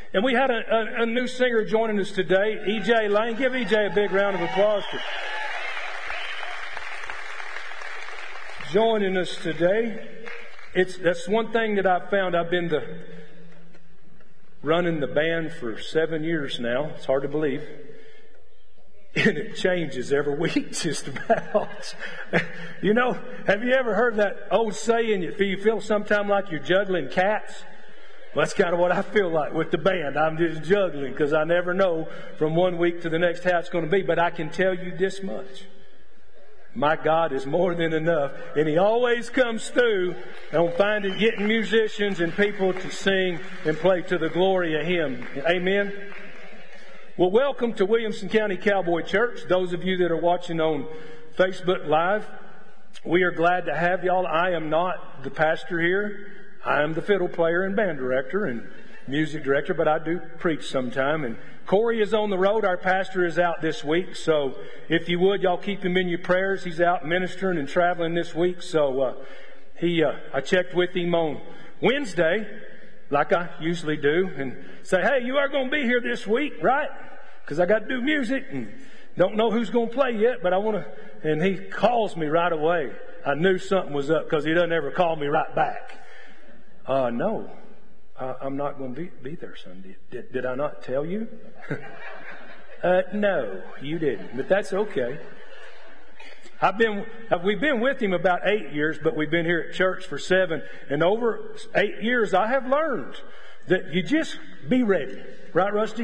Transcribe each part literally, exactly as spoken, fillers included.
And we had a, a, a new singer joining us today, E J Lane. Give E J a big round of applause for joining us today. It's that's one thing that I've found. I've been the running the band for seven years now. It's hard to believe. And it changes every week just about. You know, have you ever heard that old saying, if you feel sometime like you're juggling cats? Well, that's kind of what I feel like with the band. I'm just juggling because I never know from one week to the next how it's going to be. But I can tell you this much. My God is more than enough. And He always comes through on finding, getting musicians and people to sing and play to the glory of Him. Amen. Well, welcome to Williamson County Cowboy Church. Those of you that are watching on Facebook Live, we are glad to have y'all. I am not the pastor here. I am the fiddle player and band director and music director, but I do preach sometime. And Corey is on the road. Our pastor is out this week. So if you would, y'all keep him in your prayers. He's out ministering and traveling this week. So uh, he, uh, I checked with him on Wednesday, like I usually do, and say, hey, you are going to be here this week, right? Because I got to do music and don't know who's going to play yet, but I want to. And he calls me right away. I knew something was up because he doesn't ever call me right back. Uh, no, uh, I'm not going to be, be there Sunday. Did, did I not tell you? uh, no, you didn't, but that's okay. I've been, we've been with him about eight years, but we've been here at church for seven. And over eight years, I have learned that you just be ready. Right, Rusty?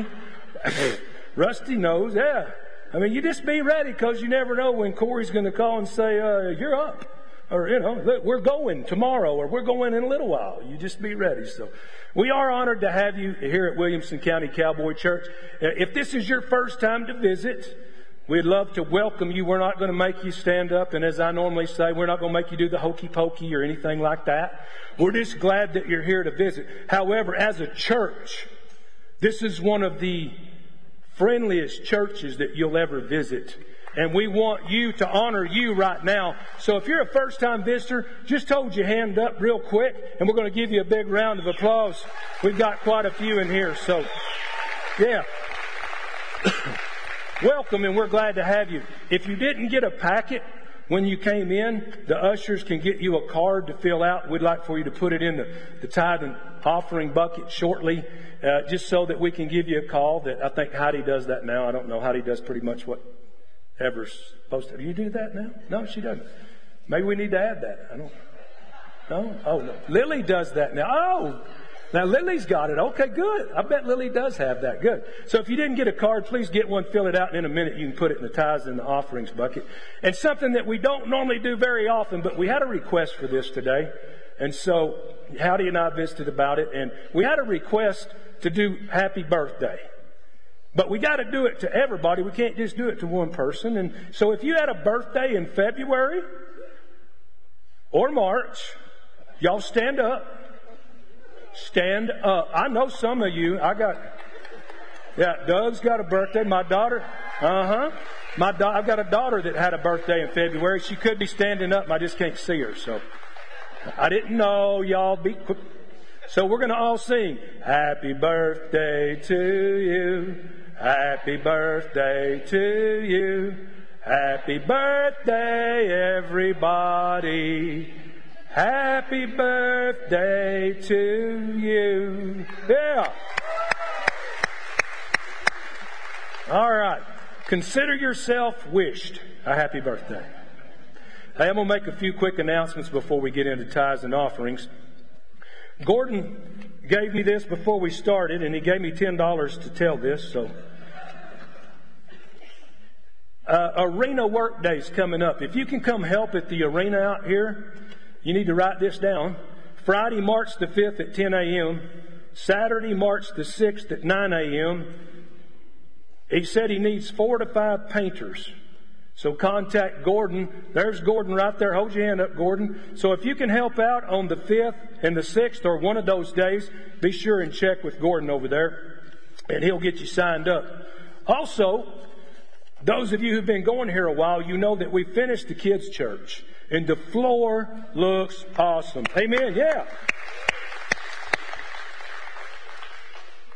Rusty knows, yeah. I mean, you just be ready because you never know when Corey's going to call and say, uh, you're up. Or, you know, look, we're going tomorrow or we're going in a little while. You just be ready. So we are honored to have you here at Williamson County Cowboy Church. If this is your first time to visit, we'd love to welcome you. We're not going to make you stand up. And as I normally say, we're not going to make you do the hokey pokey or anything like that. We're just glad that you're here to visit. However, as a church, this is one of the friendliest churches that you'll ever visit. And we want you to honor you right now. So if you're a first-time visitor, just hold your hand up real quick, and we're going to give you a big round of applause. We've got quite a few in here, so yeah. Welcome, and we're glad to have you. If you didn't get a packet when you came in, the ushers can get you a card to fill out. We'd like for you to put it in the, the tithe and offering bucket shortly, uh, just so that we can give you a call. That I think Heidi does that now. I don't know. Heidi does pretty much what ever supposed to. Do you do that now? No, she doesn't. Maybe we need to add that. I don't. No? Oh, no. Lily does that now. Oh, now Lily's got it. Okay, good. I bet Lily does have that. Good. So if you didn't get a card, please get one, fill it out, and in a minute you can put it in the tithes and the offerings bucket. And something that we don't normally do very often, but we had a request for this today. And so Howdy and I visited about it, and we had a request to do happy birthday. But we got to do it to everybody. We can't just do it to one person. And so if you had a birthday in February or March, y'all stand up. Stand up. I know some of you. I got, yeah, Doug's got a birthday. My daughter, uh-huh. My da- I've got a daughter that had a birthday in February. She could be standing up. I just can't see her. So I didn't know. Y'all be quick. So we're going to all sing, happy birthday to you. Happy birthday to you. Happy birthday, everybody. Happy birthday to you. Yeah. All right. Consider yourself wished a happy birthday. Hey, I'm going to make a few quick announcements before we get into tithes and offerings. Gordon gave me this before we started, and he gave me ten dollars to tell this. So, uh, Arena Work Day's coming up. If you can come help at the arena out here, you need to write this down. Friday, March the fifth at ten a.m. Saturday, March the sixth at nine a.m. He said he needs four to five painters. So contact Gordon. There's Gordon right there. Hold your hand up, Gordon. So if you can help out on the fifth and the sixth or one of those days, be sure and check with Gordon over there, and he'll get you signed up. Also, those of you who've been going here a while, you know that we finished the kids' church, and the floor looks awesome. Amen. Yeah.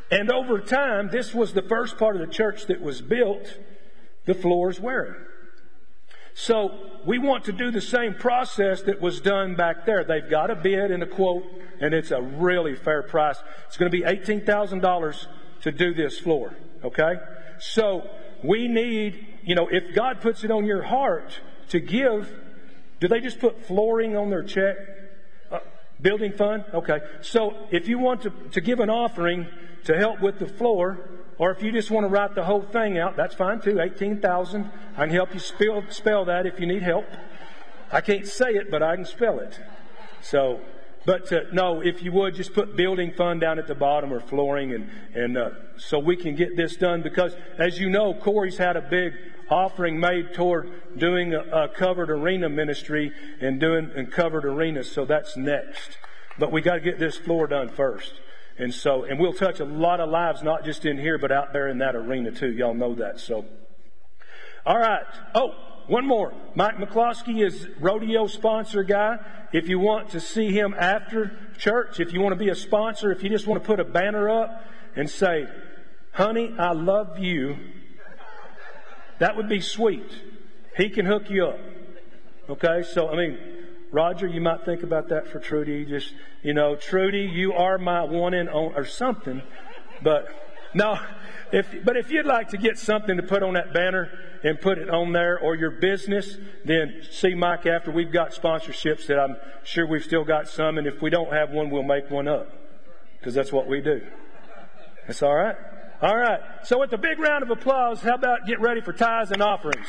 And over time, this was the first part of the church that was built, the floors wearing. So we want to do the same process that was done back there. They've got a bid and a quote, and it's a really fair price. It's going to be eighteen thousand dollars to do this floor, okay? So we need, you know, if God puts it on your heart to give, do they just put flooring on their check? Uh, building fund? Okay. So if you want to, to give an offering to help with the floor, or if you just want to write the whole thing out, that's fine too. eighteen thousand dollars. I can help you spell, spell that if you need help. I can't say it, but I can spell it. So, but uh, no, if you would, just put building fund down at the bottom or flooring, and, and uh, so we can get this done. Because, as you know, Corey's had a big offering made toward doing a, a covered arena ministry and doing and covered arenas. So that's next. But we got to get this floor done first. And so, and we'll touch a lot of lives, not just in here, but out there in that arena too. Y'all know that. So, all right. Oh, one more. Mike McCloskey is rodeo sponsor guy. If you want to see him after church, if you want to be a sponsor, if you just want to put a banner up and say, "Honey, I love you," that would be sweet. He can hook you up. Okay? So, I mean, Roger, you might think about that for Trudy. Just, you know, Trudy, you are my one and only, or something. But, no, if, but if you'd like to get something to put on that banner and put it on there, or your business, then see Mike after. We've got sponsorships that I'm sure we've still got some. And if we don't have one, we'll make one up. Because that's what we do. That's all right? All right. So with a big round of applause, how about get ready for tithes and offerings?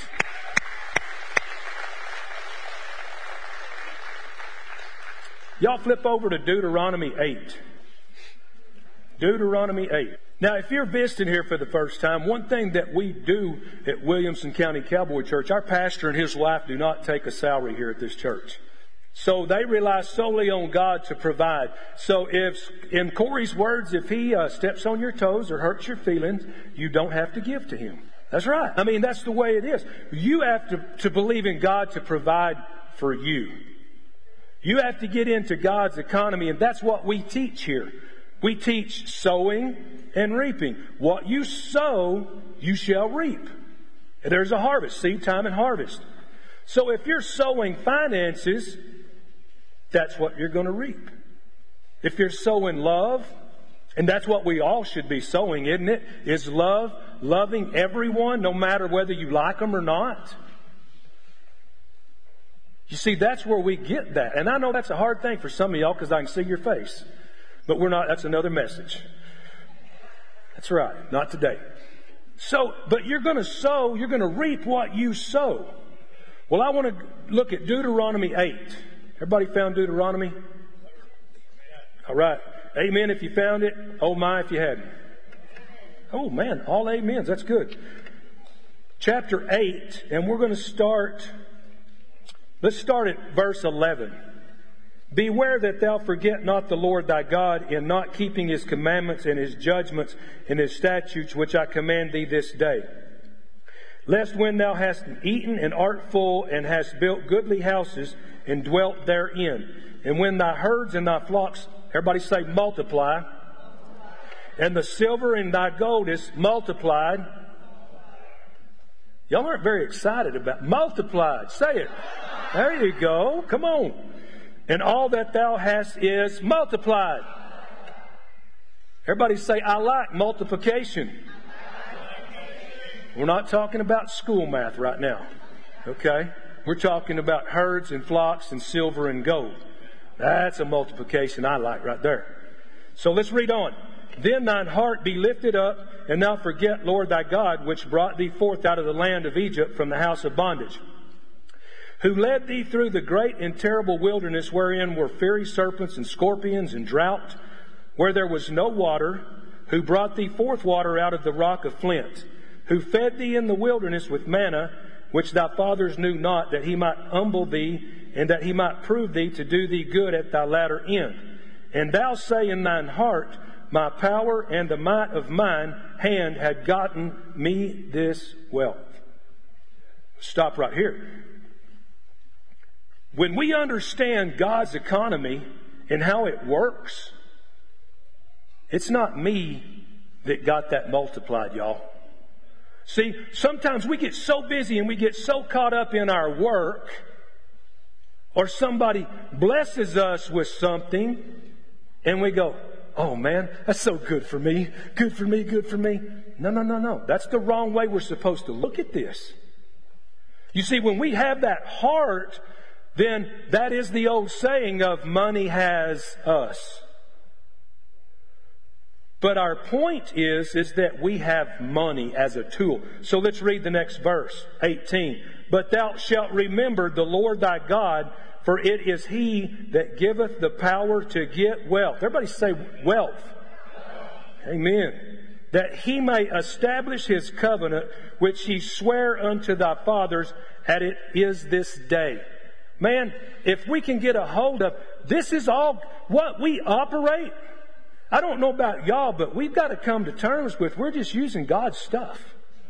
Y'all flip over to Deuteronomy eight. Deuteronomy eight. Now, if you're visiting here for the first time, one thing that we do at Williamson County Cowboy Church, our pastor and his wife do not take a salary here at this church. So they rely solely on God to provide. So if, in Corey's words, if he uh, steps on your toes or hurts your feelings, you don't have to give to him. That's right. I mean, that's the way it is. You have to, to believe in God to provide for you. You have to get into God's economy, and that's what we teach here. We teach sowing and reaping. What you sow, you shall reap. There's a harvest, seed time and harvest. So if you're sowing finances, that's what you're going to reap. If you're sowing love, and that's what we all should be sowing, isn't it? Is love, loving everyone, no matter whether you like them or not. You see, that's where we get that. And I know that's a hard thing for some of y'all because I can see your face. But we're not, that's another message. That's right, not today. So, but you're going to sow, you're going to reap what you sow. Well, I want to look at Deuteronomy eight. Everybody found Deuteronomy? All right. Amen if you found it. Oh my if you hadn't. Oh man, all amens. That's good. Chapter eight, and we're going to start, let's start at verse eleven. Beware that thou forget not the Lord thy God in not keeping his commandments and his judgments and his statutes which I command thee this day. Lest when thou hast eaten and art full and hast built goodly houses and dwelt therein, and when thy herds and thy flocks, everybody say multiply, and the silver and thy gold is multiplied. Y'all aren't very excited about multiplied. Say it. There you go. Come on. And all that thou hast is multiplied. Everybody say, I like multiplication. We're not talking about school math right now. Okay? We're talking about herds and flocks and silver and gold. That's a multiplication I like right there. So let's read on. Then thine heart be lifted up, and thou forget Lord thy God, which brought thee forth out of the land of Egypt from the house of bondage, who led thee through the great and terrible wilderness, wherein were fiery serpents and scorpions and drought, where there was no water, who brought thee forth water out of the rock of flint, who fed thee in the wilderness with manna, which thy fathers knew not, that he might humble thee, and that he might prove thee to do thee good at thy latter end. And thou say in thine heart, my power and the might of mine hand had gotten me this wealth. Stop right here. When we understand God's economy and how it works, it's not me that got that multiplied, y'all. See, sometimes we get so busy and we get so caught up in our work, or somebody blesses us with something, and we go, oh man, that's so good for me, good for me, good for me. No, no, no, no. That's the wrong way we're supposed to look at this. You see, when we have that heart, then that is the old saying of money has us. But our point is, is that we have money as a tool. So let's read the next verse, eighteen. But thou shalt remember the Lord thy God, for it is He that giveth the power to get wealth. Everybody say wealth. Amen. That He may establish His covenant, which He sware unto thy fathers, and it is this day. Man, if we can get a hold of, this is all what we operate. I don't know about y'all, but we've got to come to terms with, we're just using God's stuff.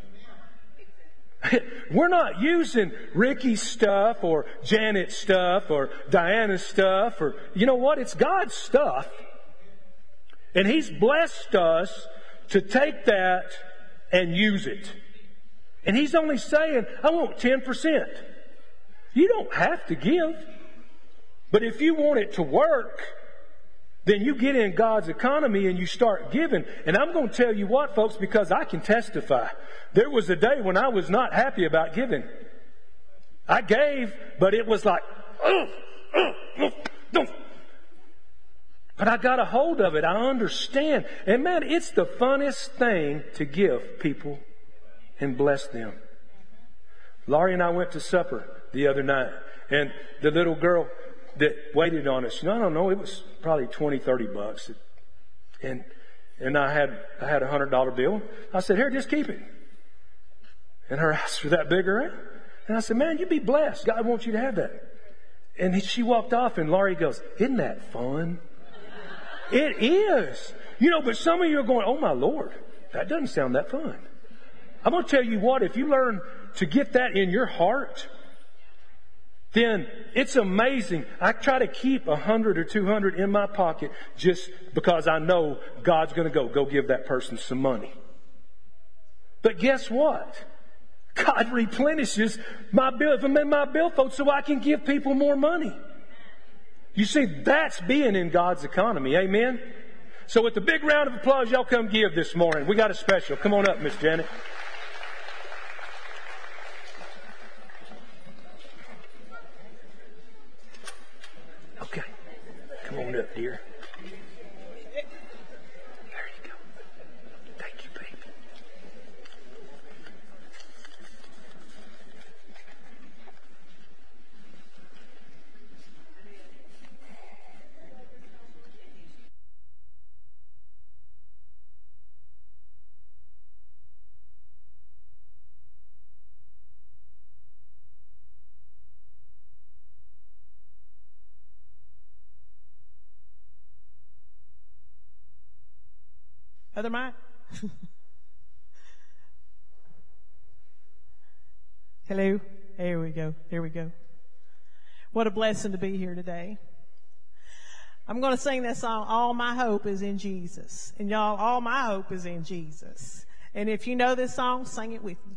We're not using Ricky's stuff or Janet's stuff or Diana's stuff, or, you know what? It's God's stuff. And He's blessed us to take that and use it. And He's only saying, I want ten percent. You don't have to give. But if you want it to work, then you get in God's economy and you start giving. And I'm going to tell you what, folks, because I can testify. There was a day when I was not happy about giving. I gave, but it was like, oh, oh, oh, oh. But I got a hold of it. I understand. And man, it's the funnest thing to give people and bless them. Laurie and I went to supper the other night, and the little girl that waited on us, no, I don't know, it was probably twenty, thirty bucks. And, and I had, I had a hundred dollar bill. I said, here, just keep it. And her eyes were that big around. And I said, man, you be blessed. God wants you to have that. And he, she walked off, and Laurie goes, isn't that fun? It is. You know, but some of you are going, oh my Lord, that doesn't sound that fun. I'm going to tell you what, if you learn to get that in your heart, then it's amazing. I try to keep a hundred or two hundred in my pocket just because I know God's going to go, go give that person some money. But guess what? God replenishes my bill, if I'm in my billfold, so I can give people more money. You see, that's being in God's economy. Amen? So with the big round of applause, y'all come give this morning. We got a special. Come on up, Miss Janet. Okay. Come on up, dear. There you go. Thank you, baby. Other mic? Hello. There we go. There we go. What a blessing to be here today. I'm going to sing that song, All My Hope is in Jesus. And y'all, all my hope is in Jesus. And if you know this song, sing it with me.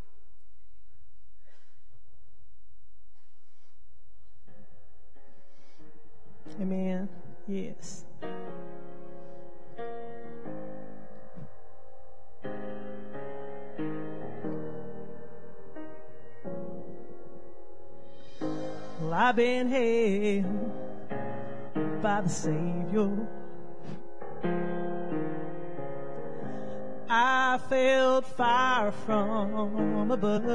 Amen. Yes. Well, I've been held by the Savior. I felt fire from above,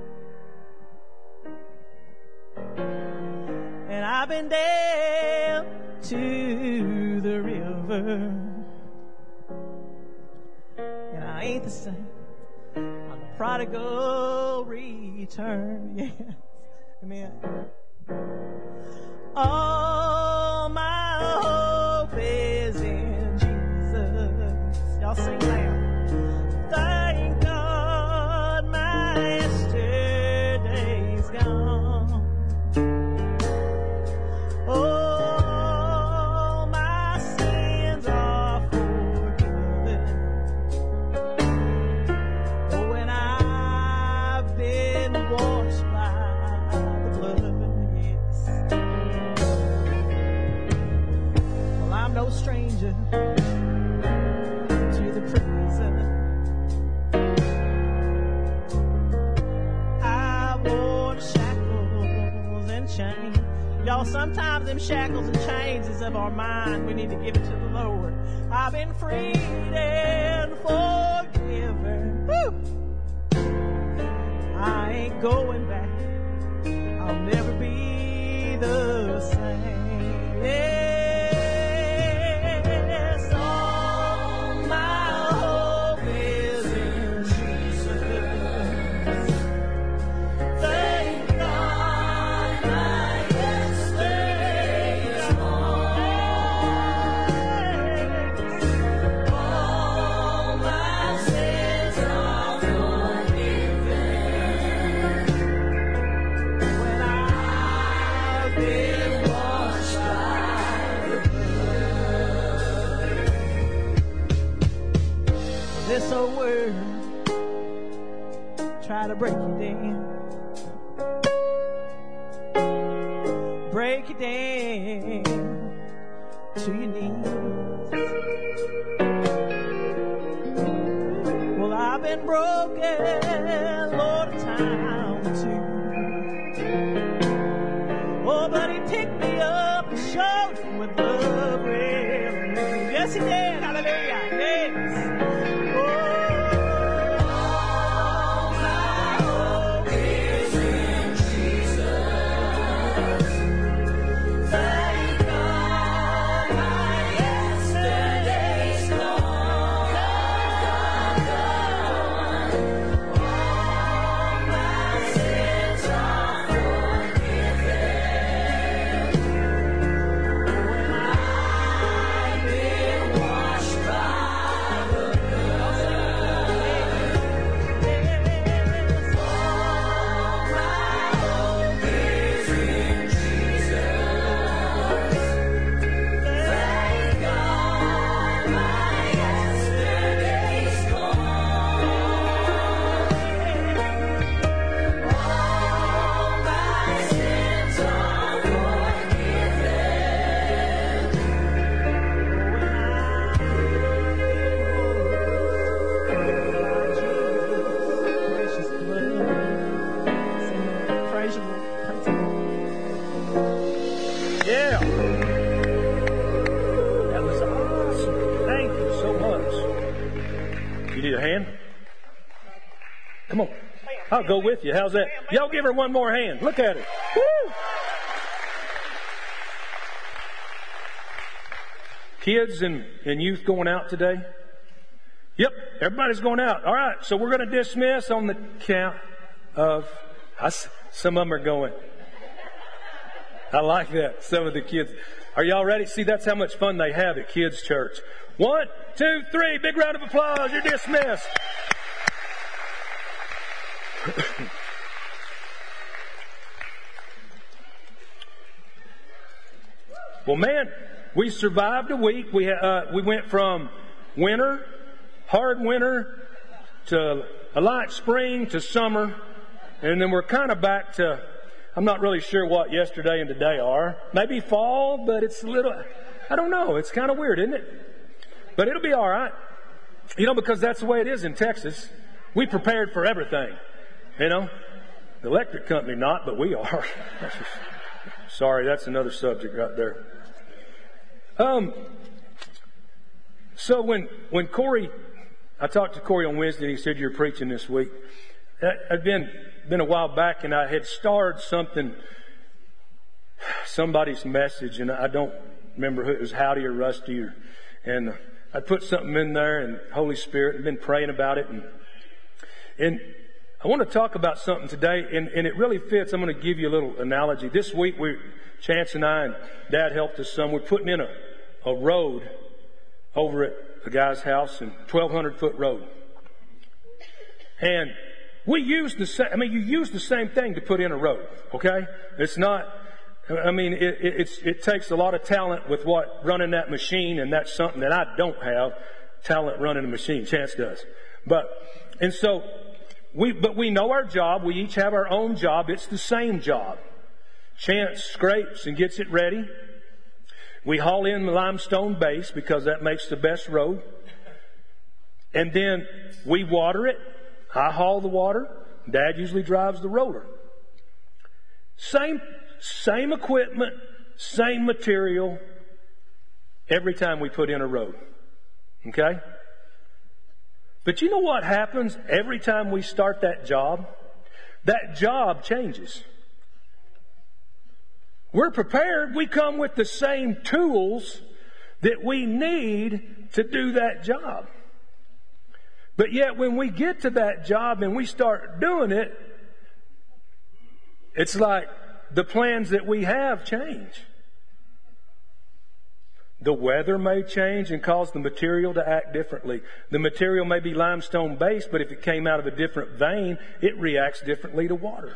and I've been down to the river, and I ain't the same. I'm the prodigal return. Yes, amen. All my hope is in Jesus. Y'all sing loud. Thank God my yesterday's gone. Oh, my sins are forgiven. sometimes them shackles and chains is of our mind. We need to give it to the Lord. I've been freed and forgiven. Woo! I ain't going back. I'll never be the same. Yes, all my hope is in Jesus. Thank God my yesterday is gone. All my sins are forgiven. When I've been washed by the blood. This old world try to break you down. Break it down to your knees. Well, I've been broken, Lord, a time or two. Oh, but He picked me up and showed me what love really means. Yes, He did. Hallelujah. Yes. Oh, all my hope is in Jesus. Thank God my yesterday's gone, gone, gone. All my sins are forgiven. When I've been washed by the blood. Yes, all my hope is in Jesus. Thank God my yesterday's gone. All my sins are forgiven. Precious blood. Praise you, Lord. Praise you, Lord. Yeah. That was awesome. Thank you so much. You need a hand? Come on. I'll go with you. How's that? Y'all give her one more hand. Look at her. Woo! Kids and, and youth going out today? Yep, everybody's going out. All right, so we're going to dismiss on the count of... I s some of them are going. I like that. Some of the kids. Are y'all ready? See, that's how much fun they have at kids' church. One, two, three. Big round of applause. You're dismissed. Well, man, we survived a week. We uh, we went from winter, hard winter, to a light spring, to summer, and then we're kind of back to, I'm not really sure what yesterday and today are. Maybe fall, but it's a little, I don't know. It's kind of weird, isn't it? But it'll be all right. You know, because that's the way it is in Texas. We prepared for everything. You know, the electric company not, but we are. Sorry, that's another subject right there. Um. So when when Corey, I talked to Corey on Wednesday, and he said you're preaching this week. I'd been been a while back, and I had starred something, somebody's message, and I don't remember who it was, Howdy or Rusty, or, and I put something in there, and Holy Spirit, I've been praying about it, and and I want to talk about something today, and, and it really fits. I'm going to give you a little analogy. This week, we, Chance and I and Dad helped us some. We're putting in a, a road over at a guy's house, and twelve hundred foot road. And we use the same, I mean, you use the same thing to put in a road, okay? It's not, I mean, it, it, it's, it takes a lot of talent with what, running that machine, and that's something that I don't have, talent running a machine. Chance does. But, and so, we, but we know our job. We each have our own job. It's the same job. Chance scrapes and gets it ready. We haul in the limestone base because that makes the best road. And then we water it. I haul the water. Dad usually drives the roller. Same, same equipment, same material every time we put in a road. Okay? But you know what happens every time we start that job? That job changes. We're prepared. We come with the same tools that we need to do that job. But yet when we get to that job and we start doing it, it's like the plans that we have change. The weather may change and cause the material to act differently. The material may be limestone based, but if it came out of a different vein, it reacts differently to water.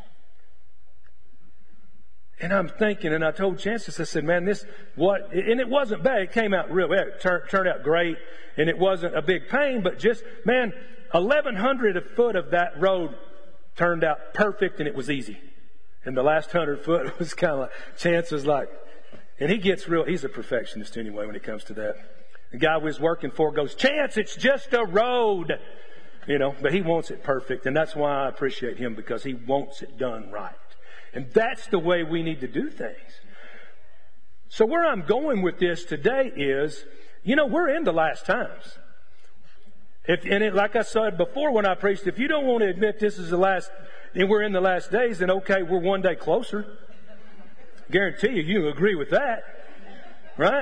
And I'm thinking, and I told Chances, I said, man, this, what, and it wasn't bad. It came out real well. It turned, turned out great, and it wasn't a big pain, but just, man, eleven hundred a foot of that road turned out perfect, and it was easy. And the last hundred foot was kind of like, Chances like, and he gets real, he's a perfectionist anyway when it comes to that. The guy we was working for goes, Chance, it's just a road. You know, but he wants it perfect, and that's why I appreciate him, because he wants it done right. And that's the way we need to do things. So where I'm going with this today is, you know, we're in the last times. If, and it, like I said before when I preached, if you don't want to admit this is the last, and we're in the last days, then okay, we're one day closer. Guarantee you, you agree with that. Right?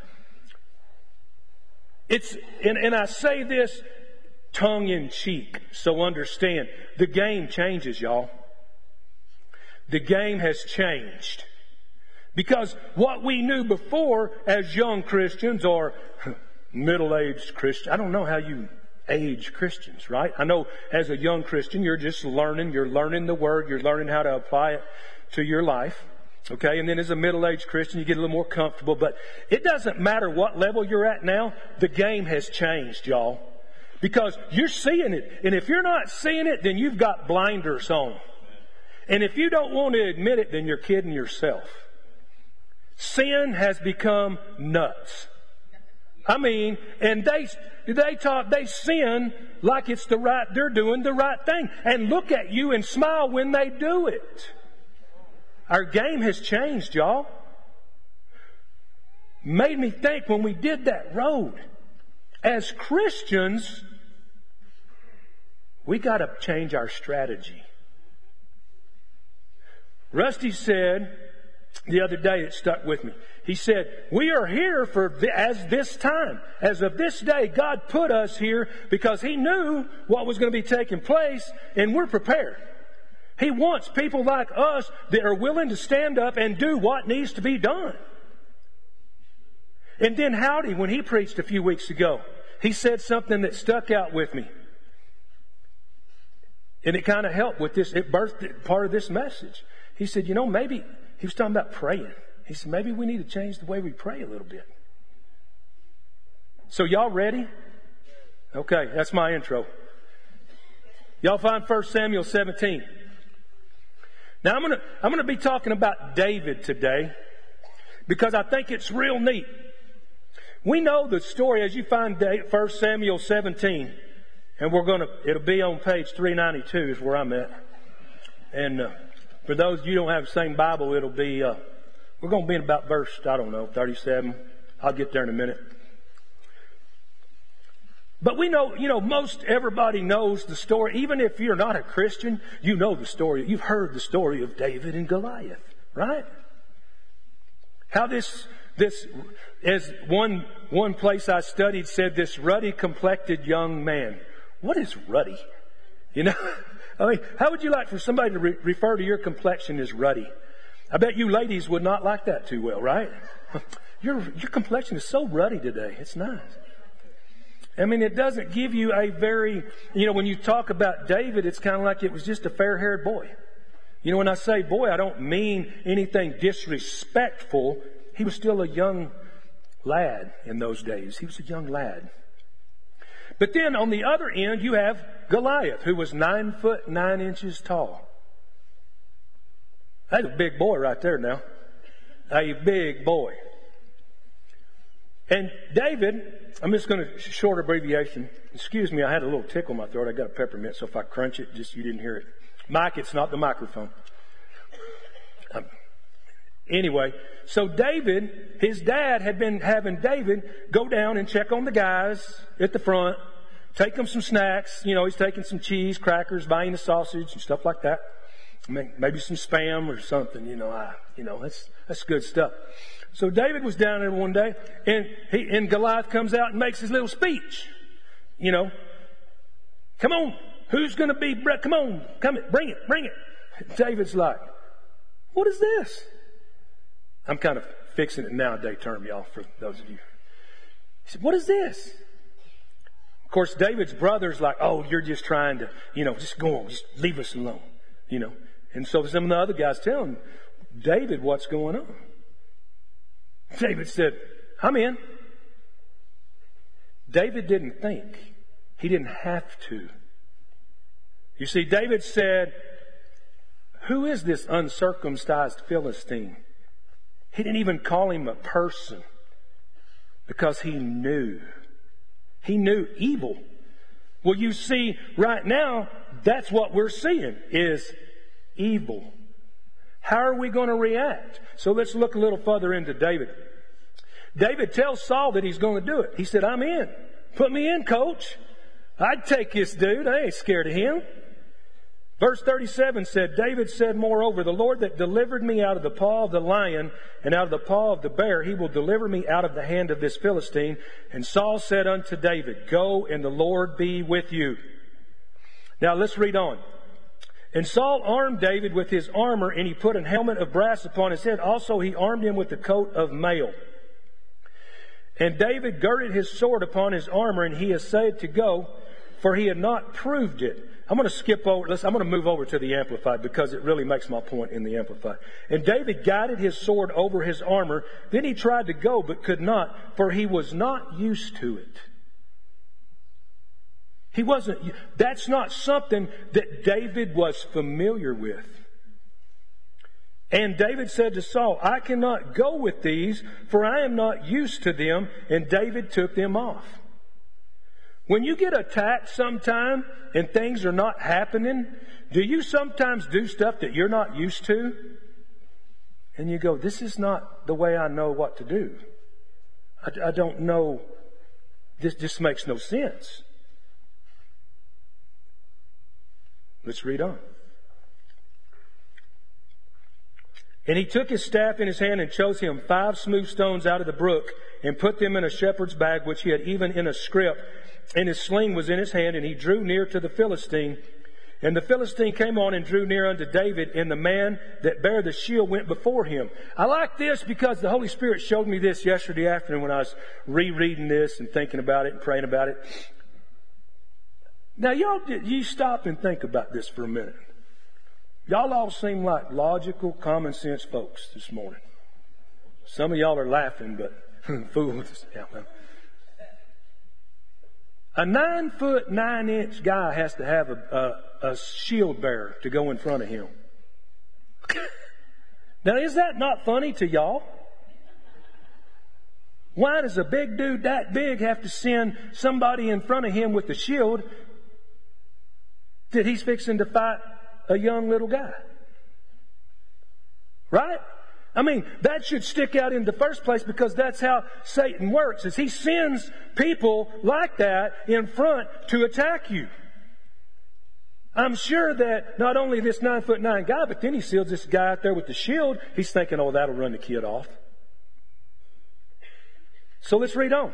It's, and, and I say this tongue in cheek, so understand, the game changes, y'all. The game has changed. Because what we knew before as young Christians or middle-aged Christians, I don't know how you age Christians, right? I know as a young Christian, you're just learning, you're learning the Word, you're learning how to apply it to your life. Okay, and then as a middle-aged Christian, you get a little more comfortable. But it doesn't matter what level you're at now, the game has changed, y'all. Because you're seeing it. And if you're not seeing it, then you've got blinders on. And if you don't want to admit it, then you're kidding yourself. Sin has become nuts. I mean, and they they talk, they sin like it's the right, they're doing the right thing. And look at you and smile when they do it. Our game has changed, y'all. Made me think when we did that road. As Christians, we got to change our strategy. Rusty said the other day, it stuck with me. He said, we are here for the, as this time. As of this day, God put us here because He knew what was going to be taking place, and we're prepared. He wants people like us that are willing to stand up and do what needs to be done. And then Howdy, when he preached a few weeks ago, he said something that stuck out with me. And it kind of helped with this, it birthed part of this message. He said, you know, maybe, he was talking about praying. He said, maybe we need to change the way we pray a little bit. So y'all ready? Okay, that's my intro. Y'all find First Samuel seventeen. Now I'm gonna, I'm gonna be talking about David today because I think it's real neat. We know the story as you find First Samuel seventeen, and we're gonna, it'll be on page three ninety-two is where I'm at. And, uh, for those of you who don't have the same Bible, it'll be, uh, we're going to be in about verse, I don't know, thirty-seven. I'll get there in a minute. But we know, you know, most everybody knows the story. Even if you're not a Christian, you know the story. You've heard the story of David and Goliath, right? How this, this, as one, one place I studied said, this ruddy complected young man. What is ruddy? You know? I mean, how would you like for somebody to re- refer to your complexion as ruddy? I bet you ladies would not like that too well, right? Your, your complexion is so ruddy today. It's nice. I mean, it doesn't give you a very, you know, when you talk about David, it's kind of like it was just a fair-haired boy. You know, when I say boy, I don't mean anything disrespectful. He was still a young lad in those days. He was a young lad. But then on the other end, you have Goliath, who was nine foot nine inches tall. That's a big boy right there now. A big boy. And David, I'm just going to short abbreviation. Excuse me, I had a little tickle in my throat. I got a peppermint, so if I crunch it, just you didn't hear it. Mike, it's not the microphone. Um, Anyway, so David, his dad had been having David go down and check on the guys at the front, take them some snacks. You know, he's taking some cheese, crackers, buying a sausage and stuff like that. Maybe some Spam or something, you know, I, you know, that's, that's good stuff. So David was down there one day, and he, and Goliath comes out and makes his little speech. You know, come on, who's going to be, come on, come it, bring it, bring it. David's like, what is this? I'm kind of fixing it nowadays term, y'all, for those of you. He said, what is this? Of course, David's brother's like, oh, you're just trying to, you know, just go on, just leave us alone, you know. And so some of the other guys tell him, David, what's going on? David said, I'm in. David didn't think. He didn't have to. You see, David said, who is this uncircumcised Philistine? He didn't even call him a person because he knew. He knew evil. Well, you see, right now, that's what we're seeing is evil. How are we going to react? So let's look a little further into David. David tells Saul that he's going to do it. He said, I'm in. Put me in, coach. I'd take this dude. I ain't scared of him. Verse thirty-seven said, David said, moreover, the Lord that delivered me out of the paw of the lion and out of the paw of the bear, he will deliver me out of the hand of this Philistine. And Saul said unto David, go, and the Lord be with you. Now let's read on. And Saul armed David with his armor, and he put a helmet of brass upon his head. Also he armed him with the coat of mail. And David girded his sword upon his armor, and he essayed to go, for he had not proved it. I'm going to skip over, let's, I'm going to move over to the Amplified because it really makes my point in the Amplified. And David guided his sword over his armor. Then he tried to go, but could not, for he was not used to it. He wasn't, that's not something that David was familiar with. And David said to Saul, I cannot go with these, for I am not used to them. And David took them off. When you get attacked sometime and things are not happening, do you sometimes do stuff that you're not used to? And you go, this is not the way I know what to do. I, I don't know. This just makes no sense. Let's read on. And he took his staff in his hand and chose him five smooth stones out of the brook and put them in a shepherd's bag, which he had even in a scrip. And his sling was in his hand, and he drew near to the Philistine. And the Philistine came on and drew near unto David, and the man that bare the shield went before him. I like this because the Holy Spirit showed me this yesterday afternoon when I was rereading this and thinking about it and praying about it. Now, y'all, you stop and think about this for a minute. Y'all all seem like logical, common sense folks this morning. Some of y'all are laughing, but fools. Yeah, well. A nine foot, nine inch guy has to have a, a, a shield bearer to go in front of him. Now, is that not funny to y'all? Why does a big dude that big have to send somebody in front of him with a shield that he's fixing to fight a young little guy? Right? I mean, that should stick out in the first place because that's how Satan works, is he sends people like that in front to attack you. I'm sure that not only this nine foot nine guy, but then he sees this guy out there with the shield. He's thinking, oh, that'll run the kid off. So let's read on.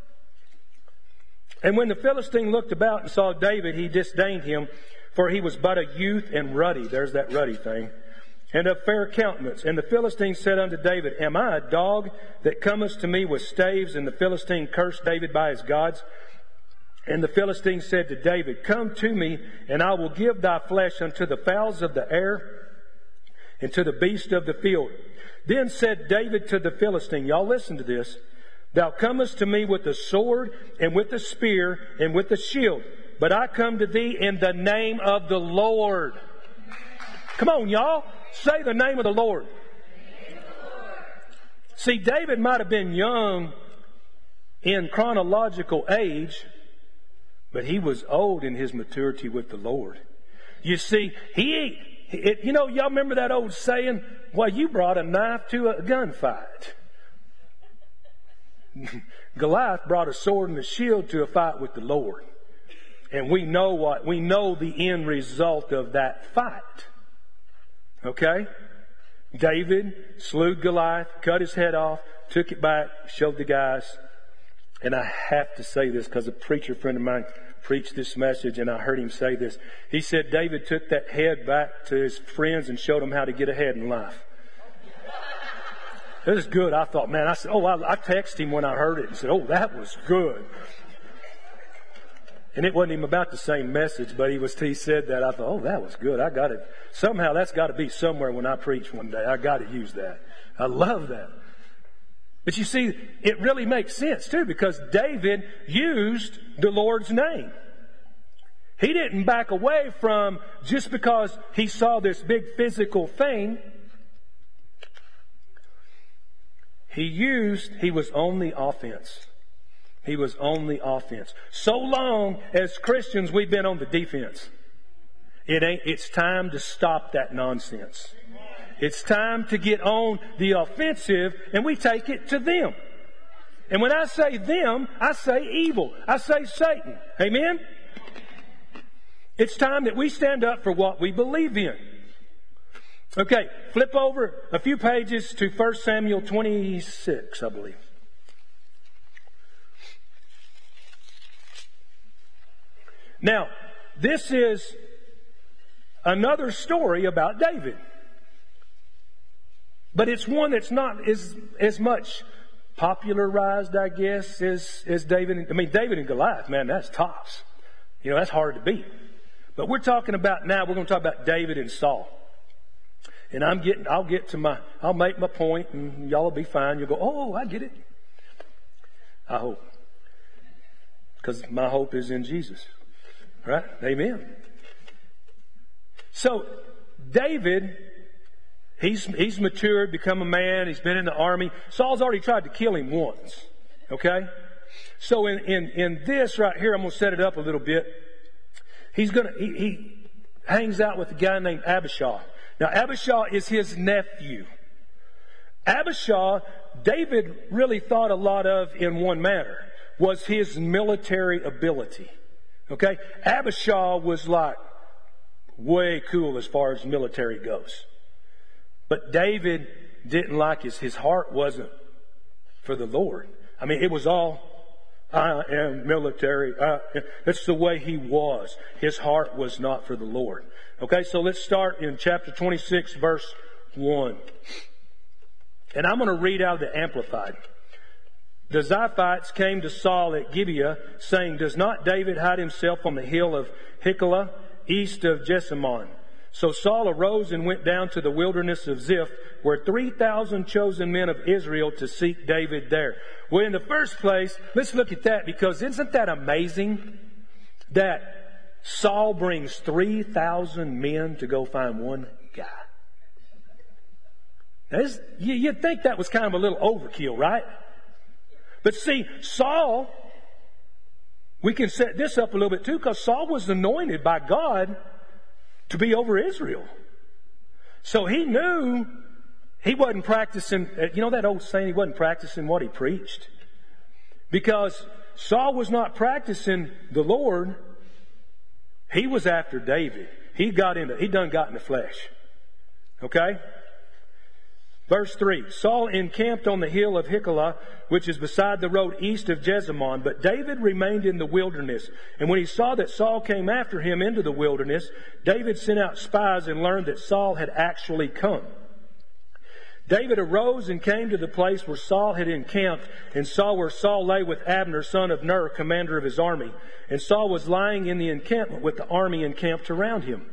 And when the Philistine looked about and saw David, he disdained him, for he was but a youth and ruddy. There's that ruddy thing. And of fair countenance. And the Philistine said unto David, am I a dog that comest to me with staves? And the Philistine cursed David by his gods. And the Philistine said to David, come to me, and I will give thy flesh unto the fowls of the air and to the beasts of the field. Then said David to the Philistine, y'all listen to this, thou comest to me with the sword and with the spear and with the shield, but I come to thee in the name of the Lord. Come on, y'all. Say the name of the Lord. See, David might have been young in chronological age, but he was old in his maturity with the Lord. You see, he It, you know, y'all remember that old saying, well, you brought a knife to a gunfight. Goliath brought a sword and a shield to a fight with the Lord. And we know what, we know the end result of that fight. Okay? David slew Goliath, cut his head off, took it back, showed the guys. And I have to say this because a preacher friend of mine preached this message and I heard him say this. He said David took that head back to his friends and showed them how to get ahead in life. It was good. I thought, man, I said, oh, I, I texted him when I heard it and said, oh, that was good. And it wasn't even about the same message, but he was, he said that. I thought, oh, that was good. I got it. Somehow that's got to be somewhere when I preach one day. I got to use that. I love that. But you see, it really makes sense too, because David used the Lord's name. He didn't back away from just because he saw this big physical thing. He used, he was on the offense. He was on the offense. So long as Christians, we've been on the defense. It ain't, it's time to stop that nonsense. It's time to get on the offensive, and we take it to them. And when I say them, I say evil. I say Satan. Amen? It's time that we stand up for what we believe in. Okay, flip over a few pages to First Samuel twenty-six, I believe. Now, this is another story about David. But it's one that's not as, as much popularized, I guess, as, as David. I mean, David and Goliath, man, that's tops. You know, that's hard to beat. But we're talking about now, we're going to talk about David and Saul. And I'm getting, I'll get to my, I'll make my point and y'all will be fine. You'll go, oh, I get it. I hope. Because my hope is in Jesus. Right? Amen. So, David, he's, he's matured, become a man. He's been in the army. Saul's already tried to kill him once. Okay? So in, in, in this right here, I'm going to set it up a little bit. He's going to, he, he hangs out with a guy named Abishai. Now, Abishai is his nephew. Abishai, David really thought a lot of in one manner, was his military ability. Okay? Abishai was like way cool as far as military goes. But David didn't like his, his heart wasn't for the Lord. I mean, it was all, I am military. I, that's the way he was. His heart was not for the Lord. Okay, so let's start in chapter twenty-six, verse one. And I'm going to read out the Amplified. The Ziphites came to Saul at Gibeah, saying, does not David hide himself on the hill of Hiklah, east of Jessamon? So Saul arose and went down to the wilderness of Ziph, where three thousand chosen men of Israel to seek David there. Well, in the first place, let's look at that, because isn't that amazing that Saul brings three thousand men to go find one guy? Now, this, you, you'd think that was kind of a little overkill, right? But see, Saul, we can set this up a little bit too, because Saul was anointed by God to be over Israel. So he knew he wasn't practicing, you know that old saying, he wasn't practicing what he preached? Because Saul was not practicing the Lord. He was after David. He got into, he done got in the flesh. Okay? Verse three, Saul encamped on the hill of Hiklah, which is beside the road east of Jessamon, but David remained in the wilderness. And when he saw that Saul came after him into the wilderness, David sent out spies and learned that Saul had actually come. David arose and came to the place where Saul had encamped, and saw where Saul lay with Abner, son of Ner, commander of his army. And Saul was lying in the encampment with the army encamped around him.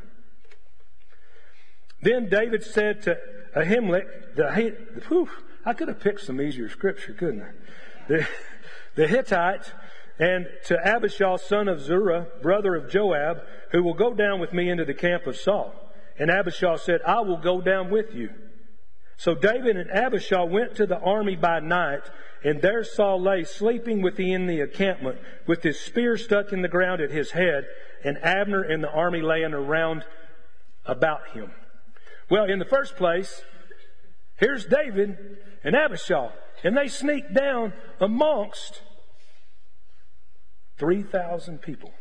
Then David said to Ahimelech, the, whew, I could have picked some easier scripture, couldn't I? The, the Hittite, and to Abishai, son of Zerah, brother of Joab, who will go down with me into the camp of Saul. And Abishai said, I will go down with you. So David and Abishai went to the army by night, and there Saul lay sleeping within the encampment, with his spear stuck in the ground at his head, and Abner and the army laying around about him. Well, in the first place, here's David and Abishai, and they sneak down amongst three thousand people.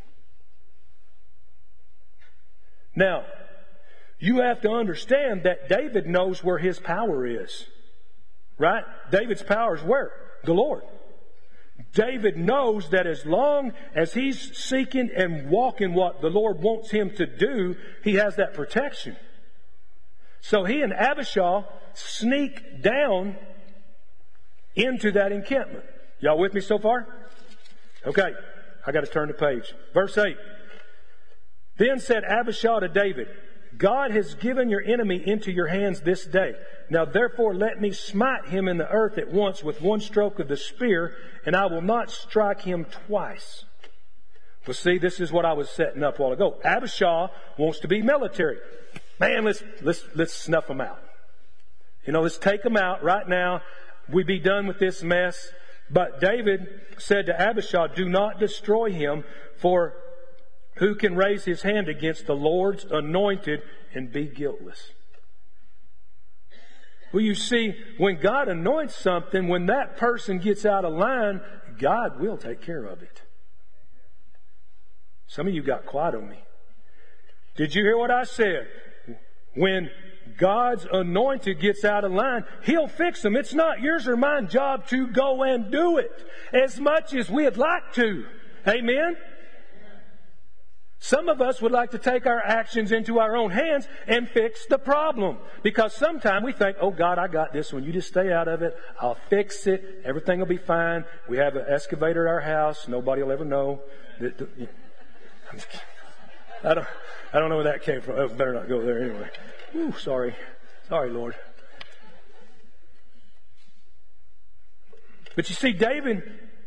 Now, you have to understand that David knows where his power is. Right? David's power is where? The Lord. David knows that as long as he's seeking and walking what the Lord wants him to do, he has that protection. So he and Abishai sneak down into that encampment. Y'all with me so far? Okay, I got to turn the page. Verse eight. Then said Abishai to David, God has given your enemy into your hands this day. Now therefore let me smite him in the earth at once with one stroke of the spear, and I will not strike him twice. Well, see, this is what I was setting up a while ago. Abishai wants to be military. Man, let's let's let's snuff him out. You know, let's take him out right now. We be done with this mess. But David said to Abishai, do not destroy him, for who can raise his hand against the Lord's anointed and be guiltless? Well, you see, when God anoints something, when that person gets out of line, God will take care of it. Some of you got quiet on me. Did you hear what I said? When God's anointed gets out of line, He'll fix them. It's not yours or mine job to go and do it as much as we'd like to. Amen? Some of us would like to take our actions into our own hands and fix the problem. Because sometimes we think, oh God, I got this one. You just stay out of it. I'll fix it. Everything will be fine. We have an excavator at our house. Nobody will ever know. I don't, I don't know where that came from. I better not go there anyway. Ooh, sorry. Sorry, Lord. But you see, David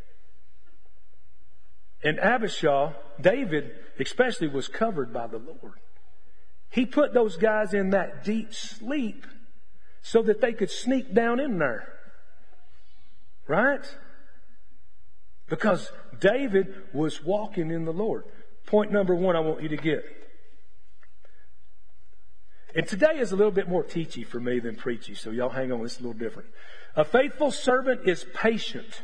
and Abishai, David especially, was covered by the Lord. He put those guys in that deep sleep so that they could sneak down in there. Right? Because David was walking in the Lord. Point number one I want you to get. And today is a little bit more teachy for me than preachy, so y'all hang on, it's a little different. A faithful servant is patient.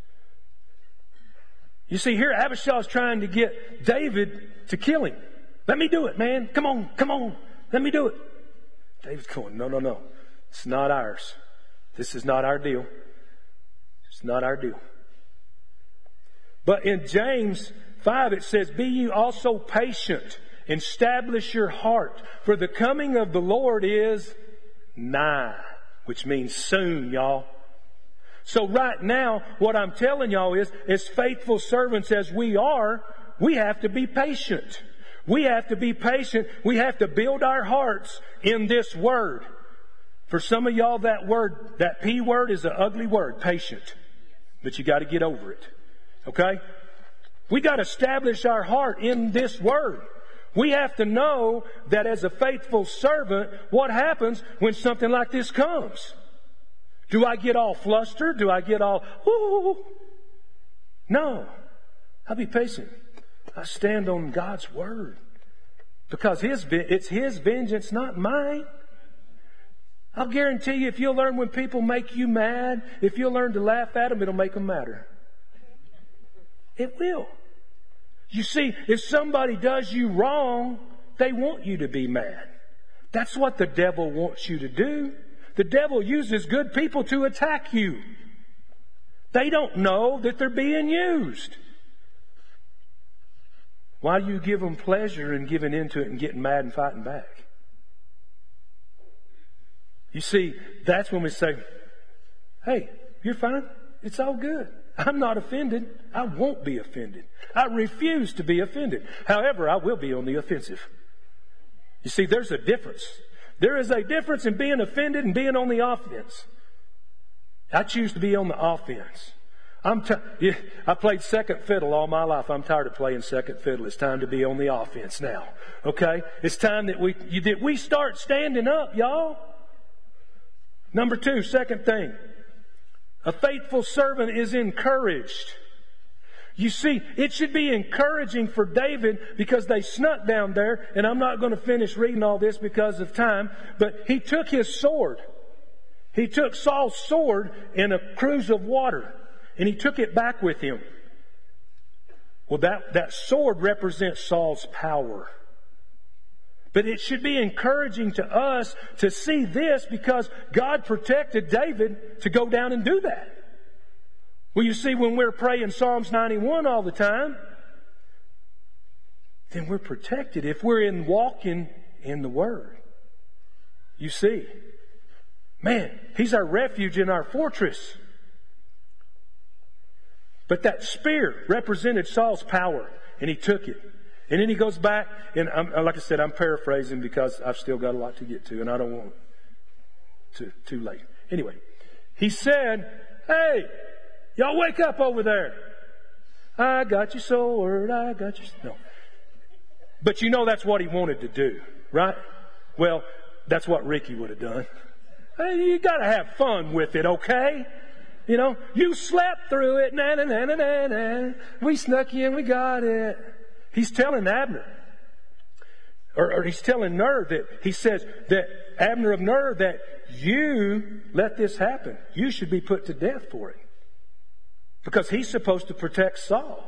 You see, here Abishai is trying to get David to kill him. Let me do it, man. Come on, come on. Let me do it. David's going, no, no, no. It's not ours. This is not our deal. It's not our deal. But in James five it says, be you also patient, establish your heart, for the coming of the Lord is nigh, which means soon, y'all. So right now, what I'm telling y'all is, as faithful servants as we are, we have to be patient. We have to be patient. We have to build our hearts in this word. For some of y'all, that word, that P word is an ugly word, patient. But you got to get over it. Okay? We got to establish our heart in this word. We have to know that as a faithful servant, what happens when something like this comes? Do I get all flustered? Do I get all, whoo? No. I'll be patient. I stand on God's word. Because his, it's His vengeance, not mine. I'll guarantee you, if you'll learn when people make you mad, if you'll learn to laugh at them, it'll make them madder. It will. You see, if somebody does you wrong, they want you to be mad. That's what the devil wants you to do. The devil uses good people to attack you. They don't know that they're being used. Why do you give them pleasure in giving into it and getting mad and fighting back? You see, that's when we say, hey, you're fine. It's all good. I'm not offended. I won't be offended. I refuse to be offended. However, I will be on the offensive. You see, there's a difference. There is a difference in being offended and being on the offense. I choose to be on the offense. I'm t- yeah, I played second fiddle all my life. I'm tired of playing second fiddle. It's time to be on the offense now. Okay? It's time that we, you, that we start standing up, y'all. Number two, second thing. A faithful servant is encouraged. You see, it should be encouraging for David because they snuck down there, and I'm not going to finish reading all this because of time, but he took his sword. He took Saul's sword in a cruse of water, and he took it back with him. Well, that, that sword represents Saul's power. But it should be encouraging to us to see this because God protected David to go down and do that. Well, you see, when we're praying Psalms ninety-one all the time, then we're protected if we're in walking in the Word. You see, man, He's our refuge and our fortress. But that spear represented Saul's power, and he took it. And then he goes back, and I'm, like I said, I'm paraphrasing because I've still got a lot to get to, and I don't want to too late. Anyway, he said, "Hey, y'all wake up over there. I got your sword, I got your..." No. But you know that's what he wanted to do, right? Well, that's what Ricky would have done. Hey, you got to have fun with it, okay? You know, you slept through it. Na, na, na, na, na, na. We snuck in, we got it. He's telling Abner, or, or he's telling Ner that he says that Abner of Ner that you let this happen. You should be put to death for it. Because he's supposed to protect Saul.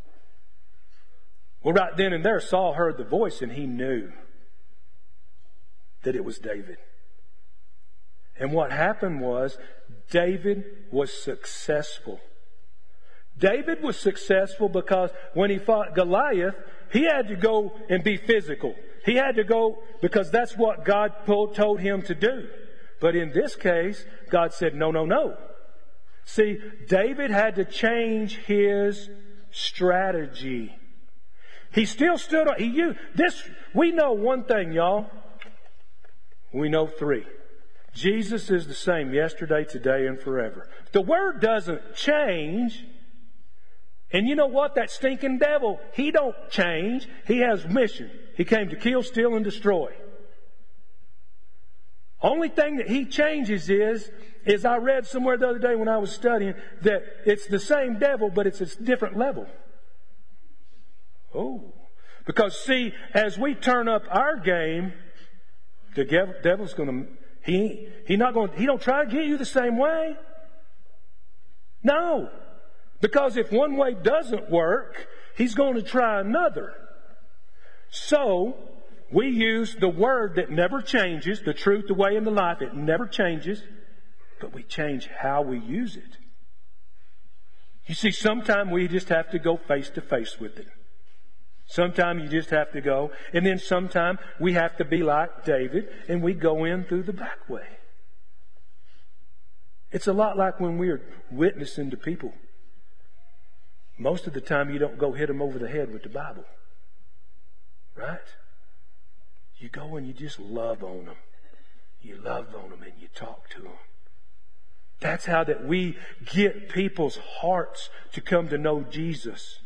Well, right then and there, Saul heard the voice and he knew that it was David. And what happened was David was successful. David was successful because when he fought Goliath, he had to go and be physical. He had to go because that's what God told him to do. But in this case, God said, no, no, no. See, David had to change his strategy. He still stood on, he used, this, we know one thing, y'all. We know three. Jesus is the same yesterday, today, and forever. The Word doesn't change. And you know what? That stinking devil, he don't change. He has mission. He came to kill, steal, and destroy. Only thing that he changes is, is I read somewhere the other day when I was studying that it's the same devil, but it's a different level. Oh. Because see, as we turn up our game, the devil's going to, he, he not going, he don't try to get you the same way. No. Because if one way doesn't work, he's going to try another. So, we use the Word that never changes, the truth, the way, and the life. It never changes, but we change how we use it. You see, sometimes we just have to go face to face with it. Sometimes you just have to go, and then sometimes we have to be like David, and we go in through the back way. It's a lot like when we're witnessing to people. Most of the time you don't go hit them over the head with the Bible. Right? You go and you just love on them. You love on them and you talk to them. That's how that we get people's hearts to come to know Jesus.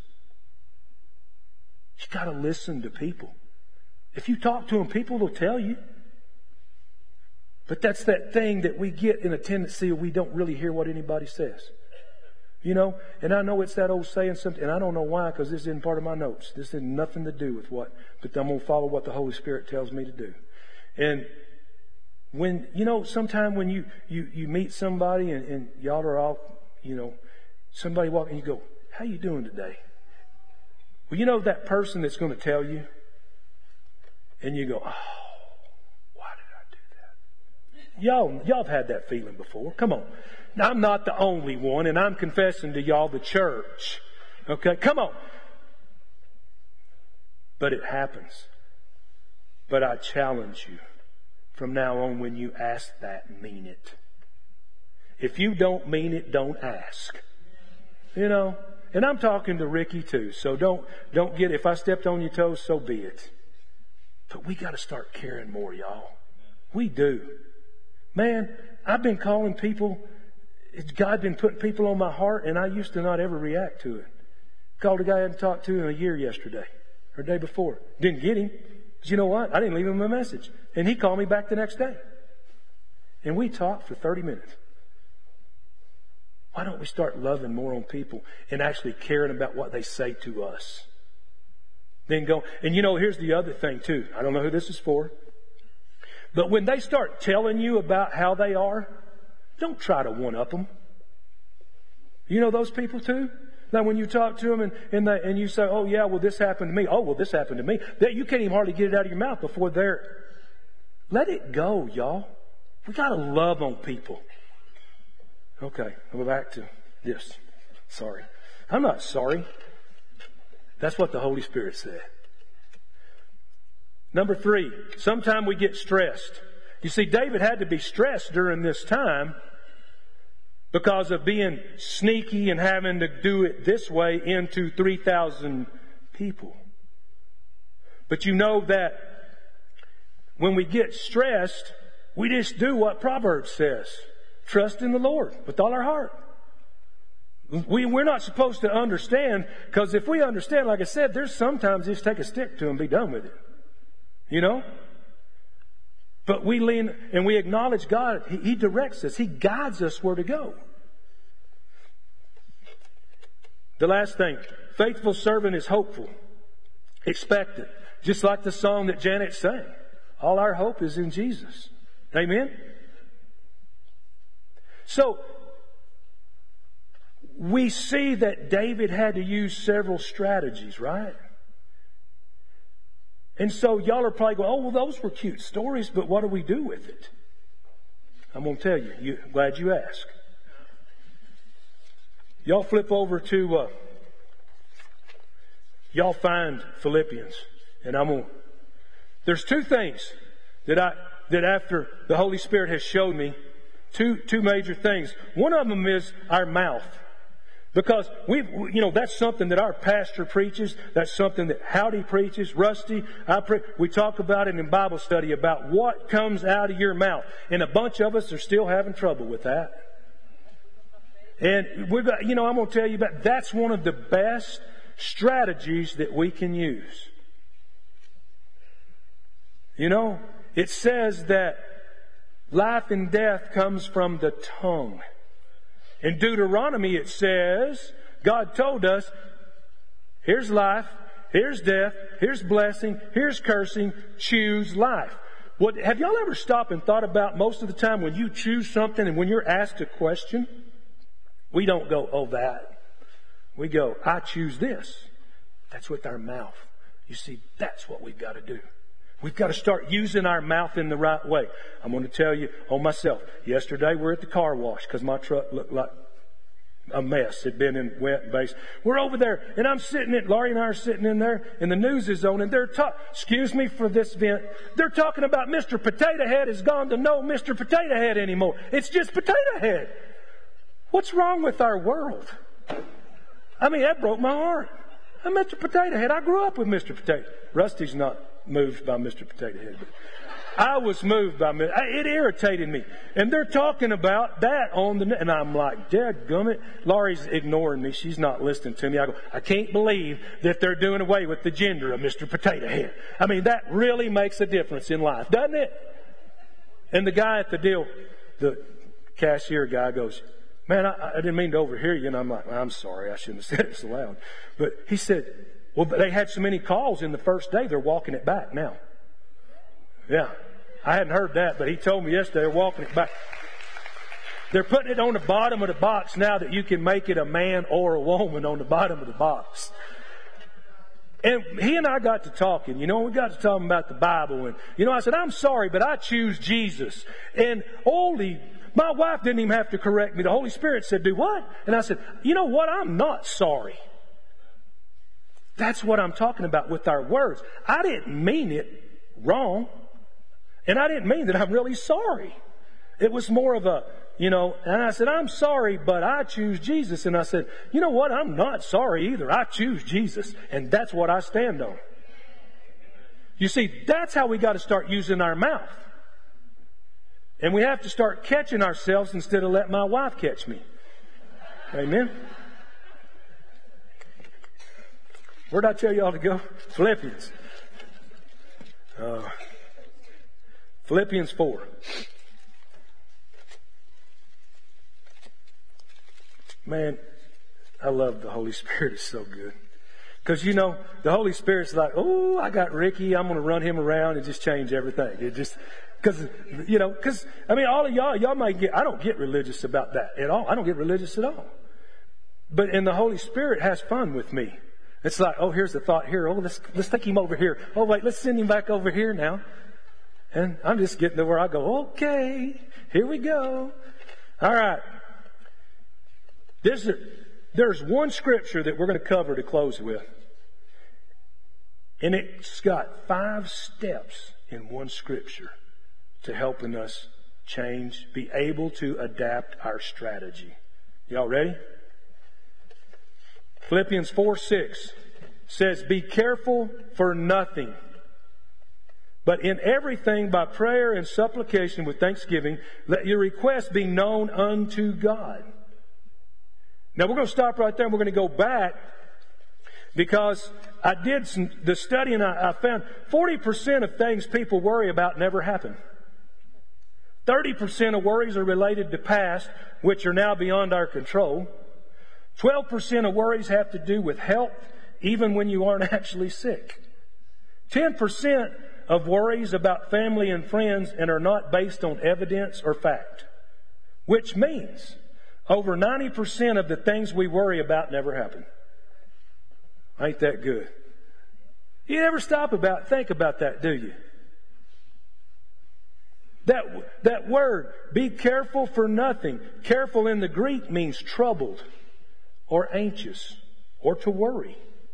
You got to listen to people. If you talk to them, people will tell you. But that's that thing that we get in a tendency we don't really hear what anybody says. You know, and I know it's that old saying something, and I don't know why, because this isn't part of my notes. This has nothing to do with what, but I'm going to follow what the Holy Spirit tells me to do. And when, you know, sometime when you, you, you meet somebody and, and y'all are all, you know, somebody walking, you go, how you doing today? Well, you know that person that's going to tell you, and you go, oh, why did I do that? Y'all, y'all have had that feeling before. Come on. Now, I'm not the only one, and I'm confessing to y'all the church. Okay, come on. But it happens. But I challenge you, from now on, when you ask that, mean it. If you don't mean it, don't ask. You know, and I'm talking to Ricky too, so don't, don't get, if I stepped on your toes, so be it. But we got to start caring more, y'all. We do. Man, I've been calling people, God been putting people on my heart, and I used to not ever react to it. Called a guy I hadn't talked to in a year yesterday, or the day before. Didn't get him. But you know what? I didn't leave him a message. And he called me back the next day. And we talked for thirty minutes. Why don't we start loving more on people and actually caring about what they say to us? Then go, and you know, here's the other thing too. I don't know who this is for. But when they start telling you about how they are, don't try to one-up them. You know those people too? Now when you talk to them and, and, they, and you say, oh yeah, well this happened to me. Oh, well this happened to me. That, you can't even hardly get it out of your mouth before they're... Let it go, y'all. We got to love on people. Okay, I'll go back to this. Sorry. I'm not sorry. That's what the Holy Spirit said. Number three, sometimes we get stressed. You see, David had to be stressed during this time because of being sneaky and having to do it this way into three thousand people. But you know that when we get stressed, we just do what Proverbs says. Trust in the Lord with all our heart. We, we're not supposed to understand, because if we understand, like I said, there's sometimes just take a stick to and be done with it. You know? But we lean and we acknowledge God. He, he directs us. He guides us where to go. The last thing, faithful servant is hopeful, expectant. Just like the song that Janet sang. All our hope is in Jesus. Amen? So, we see that David had to use several strategies, right? And so y'all are probably going, oh, well, those were cute stories, but what do we do with it? I'm going to tell you. you glad you asked. Y'all flip over to, uh, y'all find Philippians. And I'm going to, there's two things that I, that after the Holy Spirit has showed me, two, two major things. One of them is our mouth. Because we, you know, that's something that our pastor preaches. That's something that Howdy preaches. Rusty, I pre- we talk about it in Bible study about what comes out of your mouth. And a bunch of us are still having trouble with that. And we've got, you know, I'm going to tell you about, that's one of the best strategies that we can use. You know, it says that life and death comes from the tongue. In Deuteronomy it says, God told us, here's life, here's death, here's blessing, here's cursing, choose life. What, have y'all ever stopped and thought about most of the time when you choose something and when you're asked a question, we don't go, oh that. We go, I choose this. That's with our mouth. You see, that's what we've got to do. We've got to start using our mouth in the right way. I'm going to tell you on myself. Yesterday we were at the car wash because my truck looked like a mess. It had been in wet and base. We're over there and I'm sitting in, Laurie and I are sitting in there and the news is on and they're talking, excuse me for this vent, they're talking about Mister Potato Head has gone to no Mister Potato Head anymore. It's just Potato Head. What's wrong with our world? I mean, that broke my heart. I'm Mister Potato Head. I grew up with Mister Potato. Rusty's not moved by Mister Potato Head. But I was moved by it. It irritated me. And they're talking about that on the net. And I'm like, dadgummit. Laurie's ignoring me. She's not listening to me. I go, I can't believe that they're doing away with the gender of Mister Potato Head. I mean, that really makes a difference in life, doesn't it? And the guy at the deal, the cashier guy goes, man, I, I didn't mean to overhear you. And I'm like, I'm sorry. I shouldn't have said it so loud. But he said, well, they had so many calls in the first day, they're walking it back now. Yeah. I hadn't heard that, but he told me yesterday they're walking it back. They're putting it on the bottom of the box now that you can make it a man or a woman on the bottom of the box. And he and I got to talking, you know, we got to talking about the Bible. And, you know, I said, I'm sorry, but I choose Jesus. And holy, my wife didn't even have to correct me. The Holy Spirit said, do what? And I said, you know what? I'm not sorry. That's what I'm talking about with our words. I didn't mean it wrong. And I didn't mean that I'm really sorry. It was more of a, you know, and I said, I'm sorry, but I choose Jesus. And I said, you know what? I'm not sorry either. I choose Jesus. And that's what I stand on. You see, that's how we got to start using our mouth. And we have to start catching ourselves instead of letting my wife catch me. Amen. Where did I tell y'all to go? Philippians. Uh, Philippians four. Man, I love the Holy Spirit. It's so good. Because, you know, the Holy Spirit's like, oh, I got Ricky. I'm going to run him around and just change everything. It just, because, you know, because, I mean, all of y'all, y'all might get, I don't get religious about that at all. I don't get religious at all. But, and the Holy Spirit has fun with me. It's like, oh, here's the thought here. Oh, let's, let's take him over here. Oh, wait, let's send him back over here now. And I'm just getting to where I go, okay, here we go. All right. There's, a, there's one scripture that we're going to cover to close with. And it's got five steps in one scripture to helping us change, be able to adapt our strategy. Y'all ready? Philippians four six says, be careful for nothing, but in everything by prayer and supplication with thanksgiving, let your requests be known unto God. Now we're going to stop right there and we're going to go back, because I did some, the study and I, I found forty percent of things people worry about never happen. thirty percent of worries are related to past, which are now beyond our control. twelve percent of worries have to do with health, even when you aren't actually sick. ten percent of worries about family and friends and are not based on evidence or fact. Which means over ninety percent of the things we worry about never happen. Ain't that good? You never stop about, think about that, do you? That, that word, be careful for nothing. Careful in the Greek means troubled or anxious or to worry.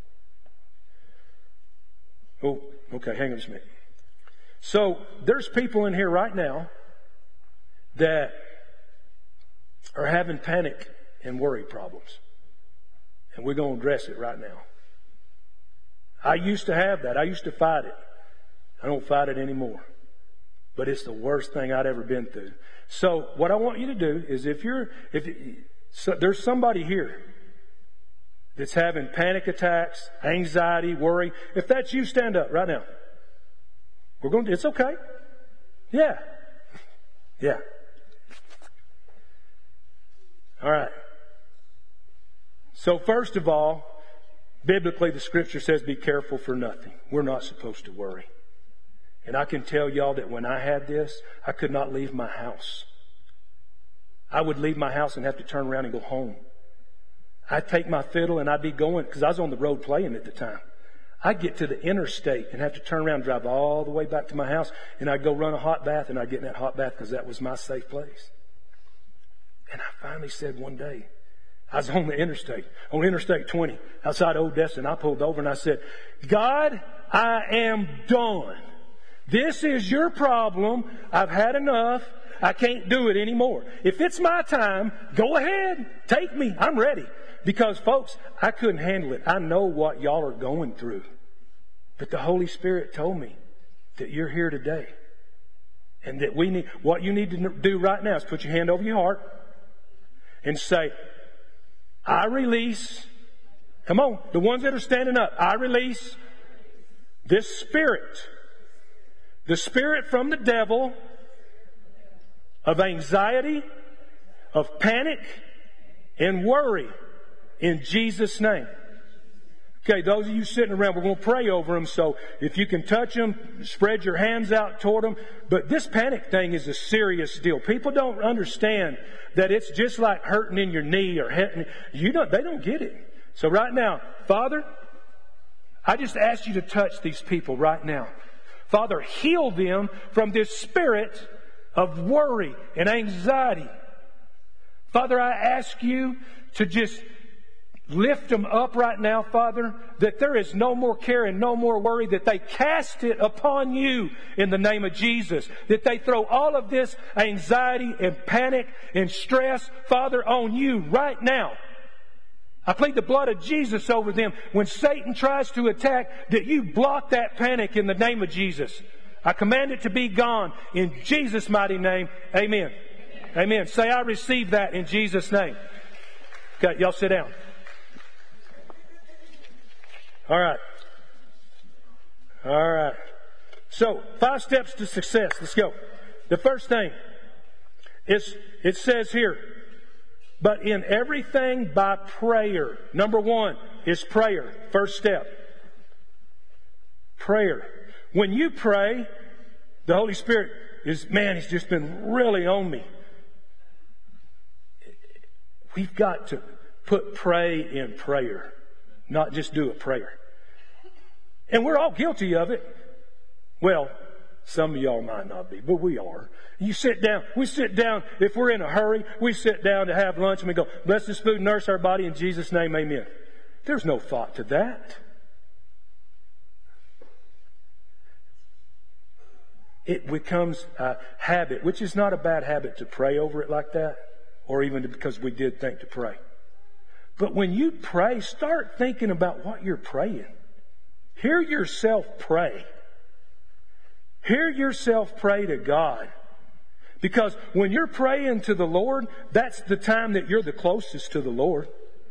Oh, okay, hang on just a minute. So there's people in here right now that are having panic and worry problems. And we're going to address it right now. I used to have that. I used to fight it. I don't fight it anymore. But it's the worst thing I'd ever been through. So what I want you to do is, if you're, if so there's somebody here that's having panic attacks, anxiety, worry. If that's you, stand up right now. We're going to, it's okay. Yeah. Yeah. All right. So first of all, biblically the scripture says be careful for nothing. We're not supposed to worry. And I can tell y'all that when I had this, I could not leave my house. I would leave my house and have to turn around and go home. I'd take my fiddle and I'd be going, because I was on the road playing at the time. I'd get to the interstate and have to turn around and drive all the way back to my house, and I'd go run a hot bath, and I'd get in that hot bath because that was my safe place. And I finally said one day, I was on the interstate, on Interstate twenty, outside Odessa, and I pulled over and I said, God, I am done. This is your problem. I've had enough. I can't do it anymore. If it's my time, go ahead. Take me. I'm ready. Because, folks, I couldn't handle it. I know what y'all are going through. But the Holy Spirit told me that you're here today. And that we need, what you need to do right now is put your hand over your heart and say, I release, come on, the ones that are standing up, I release this spirit, the spirit from the devil of anxiety, of panic, and worry in Jesus' name. Okay, those of you sitting around, we're going to pray over them. So if you can touch them, spread your hands out toward them. But this panic thing is a serious deal. People don't understand that it's just like hurting in your knee or hitting. You don't, they don't get it. So right now, Father, I just ask you to touch these people right now. Father, heal them from this spirit of worry and anxiety. Father, I ask you to just lift them up right now, Father, that there is no more care and no more worry, that they cast it upon you in the name of Jesus, that they throw all of this anxiety and panic and stress, Father, on you right now. I plead the blood of Jesus over them. When Satan tries to attack, that you block that panic in the name of Jesus. I command it to be gone in Jesus' mighty name. Amen. Amen. Amen. Say, I receive that in Jesus' name. Okay, y'all sit down. All right. All right. So, five steps to success. Let's go. The first thing is, it says here, But in everything by prayer. Number one is prayer. First step. Prayer. When you pray, the Holy Spirit is, man, He's just been really on me. We've got to put pray in prayer, not just do a prayer. And we're all guilty of it. Well, some of y'all might not be, but we are. You sit down. We sit down. If we're in a hurry, we sit down to have lunch and we go, bless this food, nourish our body in Jesus' name, amen. There's no thought to that. It becomes a habit, which is not a bad habit to pray over it like that, or even because we did think to pray. But when you pray, start thinking about what you're praying. Hear yourself pray. Hear yourself pray to God. Because when you're praying to the Lord, that's the time that you're the closest to the Lord.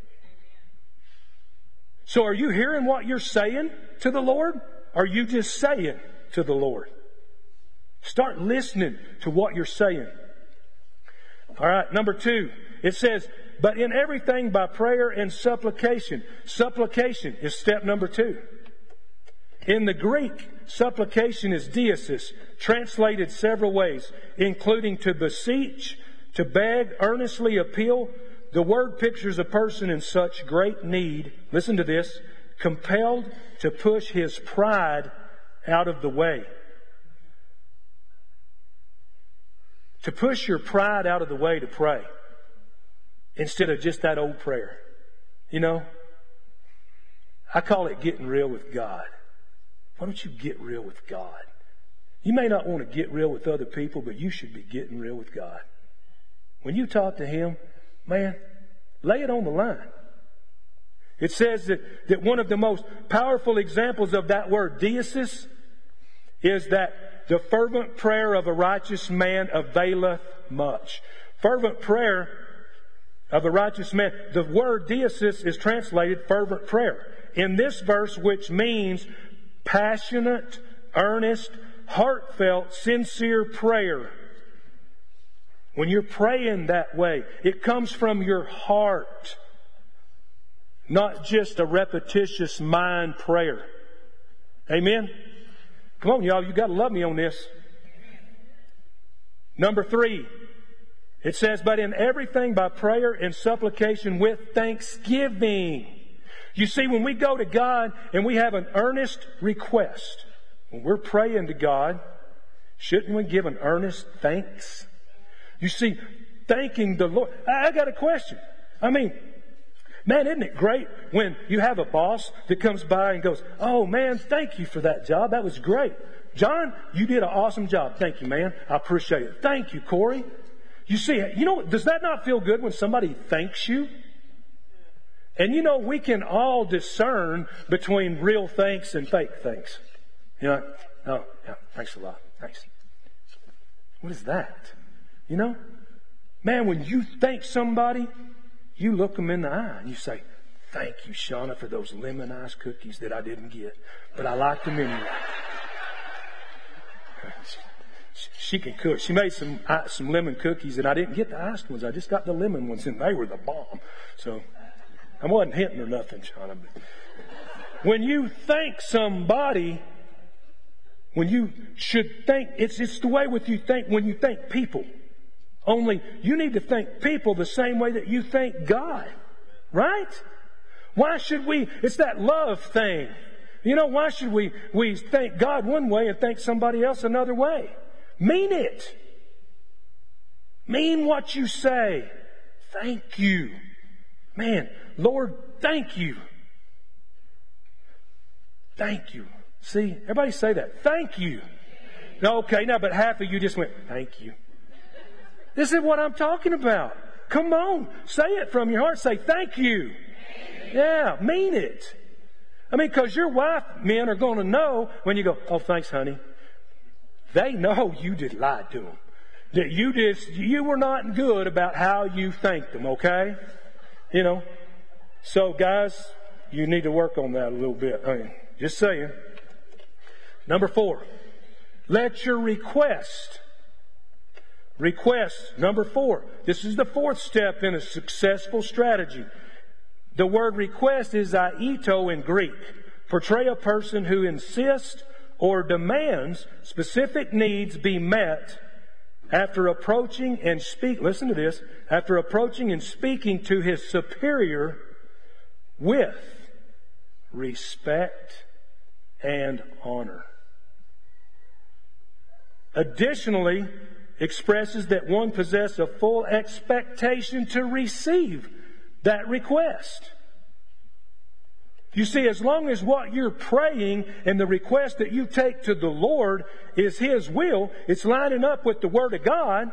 So are you hearing what you're saying to the Lord? Or are you just saying to the Lord? Start listening to what you're saying. All right, number two, it says, but in everything by prayer and supplication. Supplication is step number two. In the Greek, supplication is diesis, translated several ways, including to beseech, to beg, earnestly appeal. The word pictures a person in such great need, listen to this, compelled to push his pride out of the way. To push your pride out of the way to pray instead of just that old prayer. You know, I call it getting real with God. Why don't you get real with God? You may not want to get real with other people, but you should be getting real with God. When you talk to Him, man, lay it on the line. It says that, that one of the most powerful examples of that word, diesis, is that the fervent prayer of a righteous man availeth much. Fervent prayer of a righteous man. The word diesis is translated fervent prayer. In this verse, which means passionate, earnest, heartfelt, sincere prayer. When you're praying that way, it comes from your heart, not just a repetitious mind prayer. Amen? Come on, y'all, you got to love me on this. Number three, it says, but in everything by prayer and supplication with thanksgiving. You see, when we go to God and we have an earnest request, when we're praying to God, shouldn't we give an earnest thanks? You see, thanking the Lord. I got a question. I mean, man, isn't it great when you have a boss that comes by and goes, oh man, thank you for that job. That was great. John, you did an awesome job. Thank you, man. I appreciate it. Thank you, Corey. You see, you know, does that not feel good when somebody thanks you? And you know, we can all discern between real thanks and fake thanks. You know, oh, yeah, thanks a lot. Thanks. What is that? You know, man, when you thank somebody, you look them in the eye and you say, thank you, Shauna, for those lemon ice cookies that I didn't get, but I liked them anyway. She can cook. She made some some lemon cookies, and I didn't get the iced ones. I just got the lemon ones, and they were the bomb. So I wasn't hinting or nothing, Shauna. When you thank somebody, when you should thank, it's it's the way with you think when you thank people. Only you need to thank people the same way that you thank God. Right? Why should we? It's that love thing. You know, why should we, we thank God one way and thank somebody else another way? Mean it. Mean what you say. Thank you. Man, Lord, thank you. Thank you. See, everybody say that. Thank you. No, okay, now, but half of you just went, thank you. This is what I'm talking about. Come on. Say it from your heart. Say, thank you. Yeah, mean it. I mean, because your wife, men, are going to know when you go, oh, thanks, honey. They know you did lie to them. That you did, you were not good about how you thanked them, okay? You know. So, guys, you need to work on that a little bit. I mean, just saying. Number four, let your request Request, number four. This is the fourth step in a successful strategy. The word request is aito in Greek. Portray a person who insists or demands specific needs be met after approaching and speak, listen to this, after approaching and speaking to his superior with respect and honor. Additionally, expresses that one possesses a full expectation to receive that request. You see, as long as what you're praying and the request that you take to the Lord is His will, it's lining up with the Word of God,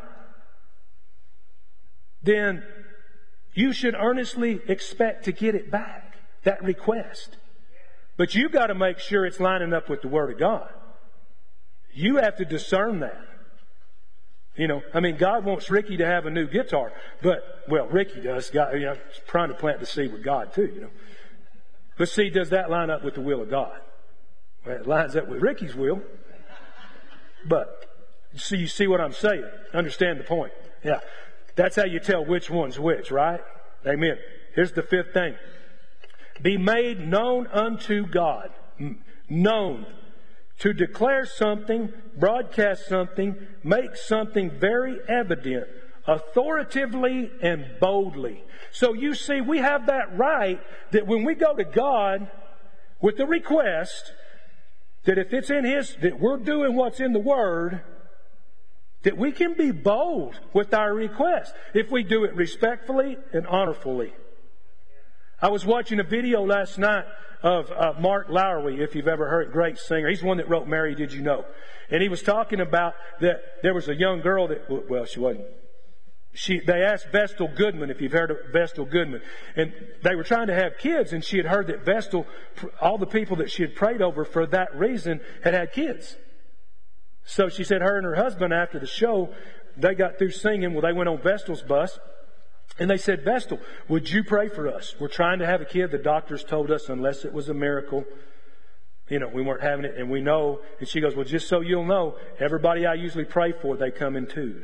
then you should earnestly expect to get it back, that request. But you've got to make sure it's lining up with the Word of God. You have to discern that. You know, I mean, God wants Ricky to have a new guitar, but, well, Ricky does. God, you know, trying to plant the seed with God too, you know. But see, does that line up with the will of God? Well, it lines up with Ricky's will. But, see, you see what I'm saying? Understand the point. Yeah. That's how you tell which one's which, right? Amen. Here's the fifth thing. Be made known unto God. Known. To declare something, broadcast something, make something very evident, authoritatively and boldly. So you see, we have that right that when we go to God with the request, that if it's in His, that we're doing what's in the Word, that we can be bold with our request if we do it respectfully and honorfully. I was watching a video last night of uh, Mark Lowry, if you've ever heard, great singer. He's the one that wrote Mary, Did You Know? And he was talking about that there was a young girl that, well, she wasn't. She, they asked Vestal Goodman, if you've heard of Vestal Goodman. And they were trying to have kids, and she had heard that Vestal, all the people that she had prayed over for that reason, had had kids. So she said her and her husband, after the show, they got through singing. Well, they went on Vestal's bus. And they said, Vestal, would you pray for us? We're trying to have a kid. The doctors told us unless it was a miracle, you know, we weren't having it. And we know. And she goes, well, just so you'll know, everybody I usually pray for, they come in twos.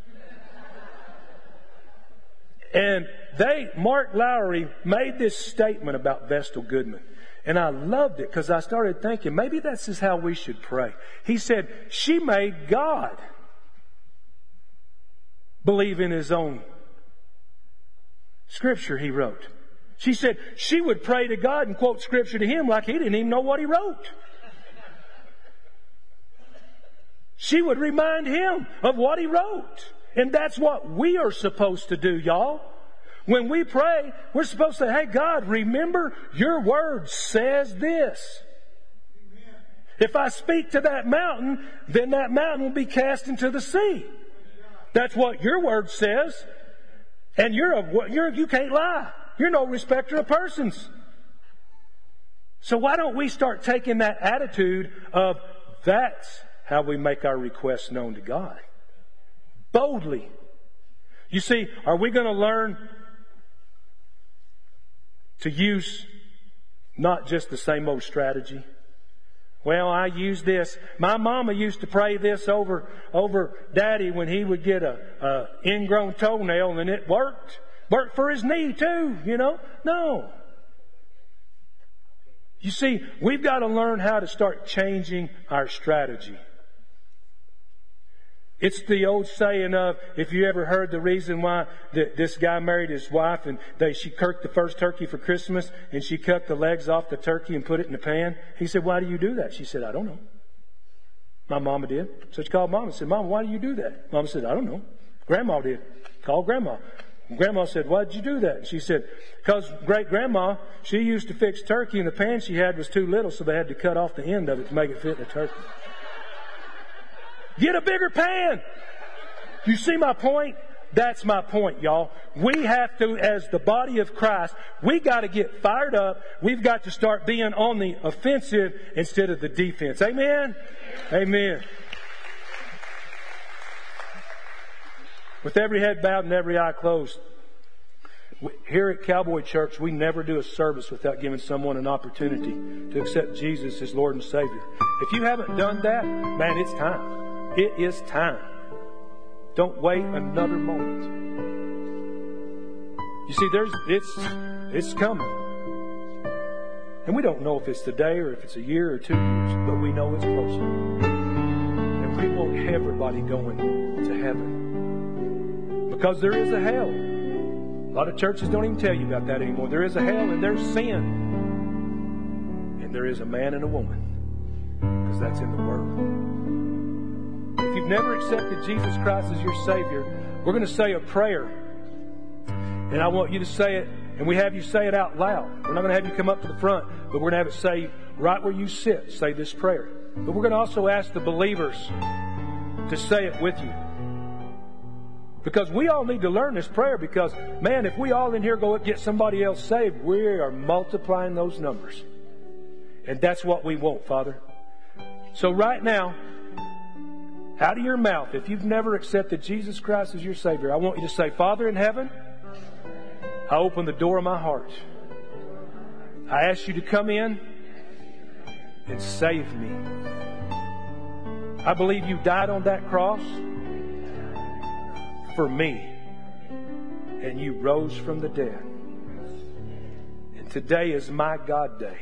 And they, Mark Lowry, made this statement about Vestal Goodman. And I loved it because I started thinking, maybe this is how we should pray. He said, she made God believe in His own Scripture He wrote. She said she would pray to God and quote Scripture to Him like He didn't even know what He wrote. She would remind Him of what He wrote. And that's what we are supposed to do, y'all. When we pray, we're supposed to say, hey, God, remember your word says this. Amen. If I speak to that mountain, then that mountain will be cast into the sea. That's what your word says. And you're a, you're, you can't lie. You're no respecter of persons. So why don't we start taking that attitude of that's how we make our requests known to God? Boldly. You see, are we going to learn to use not just the same old strategy? Well, I use this. My mama used to pray this over over Daddy when he would get a, a ingrown toenail, and it worked. Worked for his knee too, you know? No. You see, we've got to learn how to start changing our strategy. It's the old saying of, if you ever heard the reason why that this guy married his wife and they, she cooked the first turkey for Christmas and she cut the legs off the turkey and put it in the pan. He said, why do you do that? She said, I don't know. My mama did. So she called Mama and said, Mama, why do you do that? Mama said, I don't know. Grandma did. Called Grandma. Grandma said, why did you do that? And she said, because great grandma, she used to fix turkey and the pan she had was too little, so they had to cut off the end of it to make it fit the turkey. Get a bigger pan. You see my point? That's my point, y'all. We have to, as the body of Christ, we got to get fired up. We've got to start being on the offensive instead of the defense. Amen? Amen. With every head bowed and every eye closed, here at Cowboy Church, we never do a service without giving someone an opportunity to accept Jesus as Lord and Savior. If you haven't done that, man, it's time. It is time. Don't wait another moment. You see, there's it's it's coming. And we don't know if it's today or if it's a year or two years, but we know it's closer. And we want everybody going to heaven. Because there is a hell. A lot of churches don't even tell you about that anymore. There is a hell and there's sin. And there is a man and a woman. Because that's in the Word. If you've never accepted Jesus Christ as your Savior, we're going to say a prayer. And I want you to say it, and we have you say it out loud. We're not going to have you come up to the front, but we're going to have it say right where you sit, say this prayer. But we're going to also ask the believers to say it with you. Because we all need to learn this prayer because, man, if we all in here go get somebody else saved, we are multiplying those numbers. And that's what we want, Father. So right now, out of your mouth, if you've never accepted Jesus Christ as your Savior, I want you to say, Father in heaven, I open the door of my heart. I ask you to come in and save me. I believe you died on that cross for me. And you rose from the dead. And today is my God day.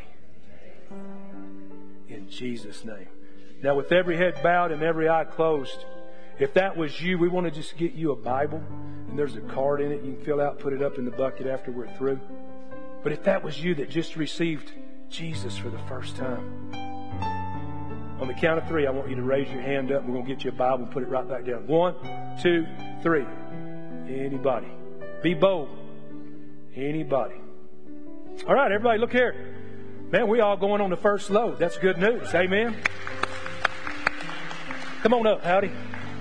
In Jesus' name. Now with every head bowed and every eye closed, if that was you, we want to just get you a Bible. And there's a card in it you can fill out, put it up in the bucket after we're through. But if that was you that just received Jesus for the first time, on the count of three, I want you to raise your hand up. We're going to get you a Bible and put it right back down. One, two, three. Anybody. Be bold. Anybody. All right, everybody, look here. Man, we all going on the first load. That's good news. Amen. Come on up, Howdy.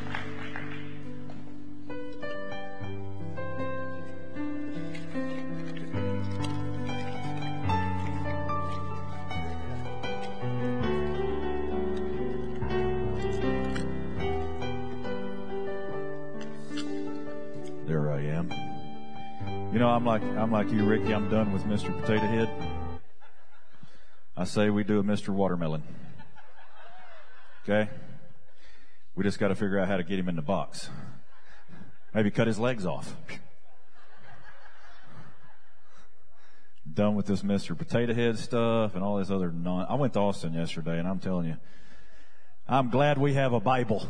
There I am. You know, I'm like I'm like you, Ricky. I'm done with Mister Potato Head. I say we do a Mister Watermelon. Okay? We just got to figure out how to get him in the box. Maybe cut his legs off. Done with this Mister Potato Head stuff and all this other non. I went to Austin yesterday, and I'm telling you, I'm glad we have a Bible.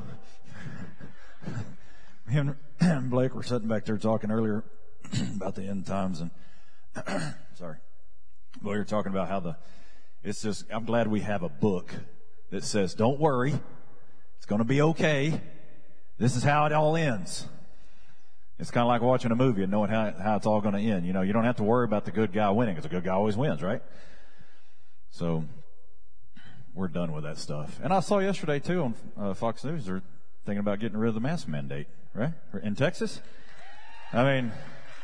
Him and Blake were sitting back there talking earlier about the end times, and sorry, we were talking about how the it's just. I'm glad we have a book that says, "Don't worry, it's going to be okay. This is how it all ends." It's kind of like watching a movie and knowing how how it's all going to end. You know, you don't have to worry about the good guy winning because the good guy always wins, right? So we're done with that stuff. And I saw yesterday too on uh, Fox News they're thinking about getting rid of the mask mandate. Right? In Texas? I mean,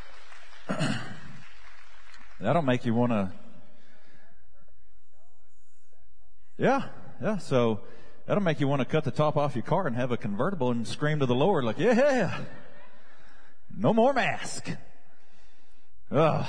that'll make you want to. Yeah, yeah. So that'll make you want to cut the top off your car and have a convertible and scream to the Lord like, yeah, no more mask. Ugh.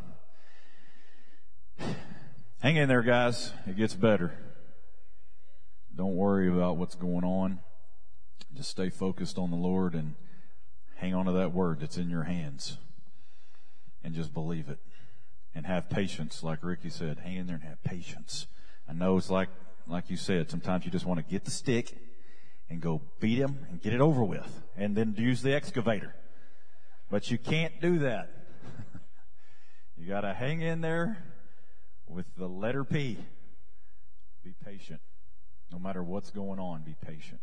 Hang in there, guys. It gets better. Don't worry about what's going on. Just stay focused on the Lord and hang on to that word that's in your hands. And just believe it. And have patience, like Ricky said. Hang in there and have patience. I know it's like, like you said, sometimes you just want to get the stick and go beat him and get it over with. And then use the excavator. But you can't do that. You got to hang in there with the letter P. Be patient. No matter what's going on, be patient.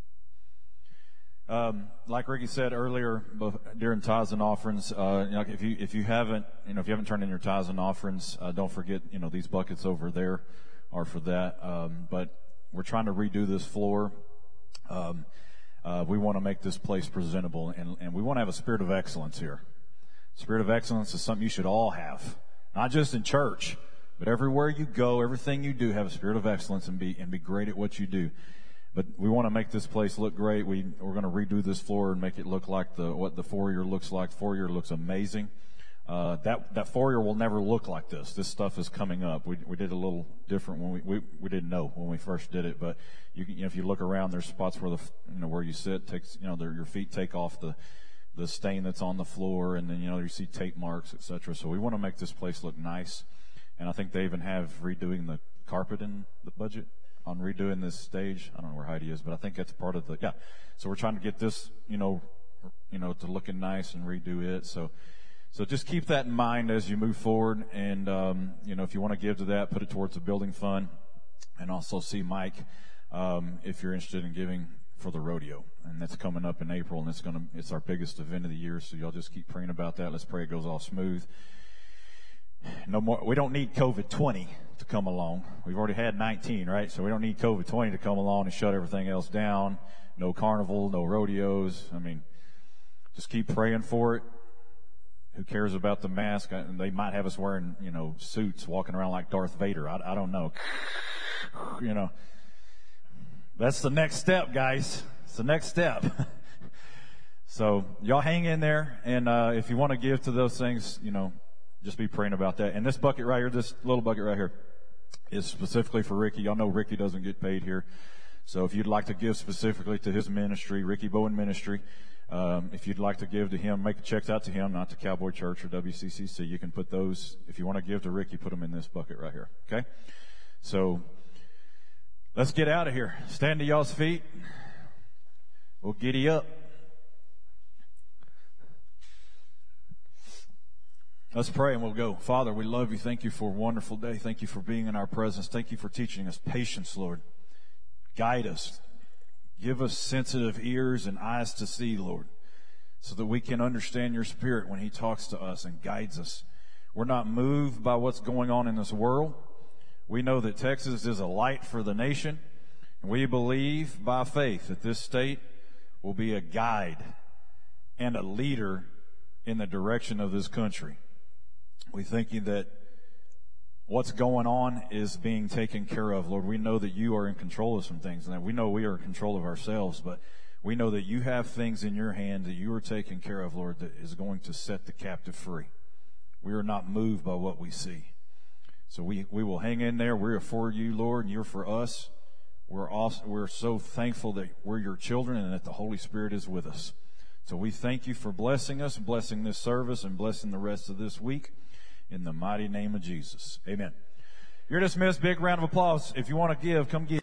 Um, like Ricky said earlier, during tithes and offerings, uh, you know, if you if you haven't, you know, if you haven't turned in your tithes and offerings, uh, don't forget, you know, these buckets over there are for that. Um, but we're trying to redo this floor. Um, uh, we want to make this place presentable, and, and we want to have a spirit of excellence here. Spirit of excellence is something you should all have, not just in church, but everywhere you go, everything you do, have a spirit of excellence and be and be great at what you do. But we want to make this place look great. We, we're going to redo this floor and make it look like the what the foyer looks like. The foyer looks amazing. Uh, that, that foyer will never look like this. This stuff is coming up. We, we did a little different when we, we, we didn't know when we first did it, but you can, you know, if you look around, there's spots where the, you know, where you sit takes, you know, your feet take off the, the stain that's on the floor, and then, you know, you see tape marks, et cetera. So we want to make this place look nice. And I think they even have redoing the carpet in the budget on redoing this stage. I don't know where Heidi is, but I think that's part of the, yeah. So we're trying to get this, you know, you know, to looking nice and redo it. So, So just keep that in mind as you move forward. And, um, you know, if you want to give to that, put it towards the building fund. And also see Mike, um, if you're interested in giving for the rodeo. And that's coming up in April, and it's going to, it's our biggest event of the year. So y'all just keep praying about that. Let's pray it goes all smooth. No more, we don't need COVID twenty to come along. We've already had nineteen, right? So we don't need COVID twenty to come along and shut everything else down. No carnival, no rodeos. I mean, just keep praying for it. Who cares about the mask? They might have us wearing, you know, suits, walking around like Darth Vader. I, I don't know. You know, that's the next step, guys. It's the next step. So y'all hang in there, and uh, if you want to give to those things, you know, just be praying about that. And this bucket right here, this little bucket right here, is specifically for Ricky. Y'all know Ricky doesn't get paid here. So if you'd like to give specifically to his ministry, Ricky Bowen Ministry, Um, if you'd like to give to him, make checks out to him, not to Cowboy Church or W C C C. You can put those, if you want to give to Ricky, put them in this bucket right here. Okay? So, let's get out of here. Stand to y'all's feet. We'll giddy up. Let's pray and we'll go. Father, we love you. Thank you for a wonderful day. Thank you for being in our presence. Thank you for teaching us patience, Lord. Guide us. Give us sensitive ears and eyes to see, Lord, so that we can understand your Spirit when he talks to us and guides us. We're not moved by what's going on in this world. We know that Texas is a light for the nation, and we believe by faith that this state will be a guide and a leader in the direction of this country. We thank you that what's going on is being taken care of, Lord. We know that you are in control of some things, and that we know we are in control of ourselves, but we know that you have things in your hand that you are taking care of, Lord, that is going to set the captive free. We are not moved by what we see. So we, we will hang in there. We're for you, Lord, and you're for us. We're also, we're so thankful that we're your children and that the Holy Spirit is with us. So we thank you for blessing us, blessing this service, and blessing the rest of this week. In the mighty name of Jesus. Amen. You're dismissed. Big round of applause. If you want to give, come give.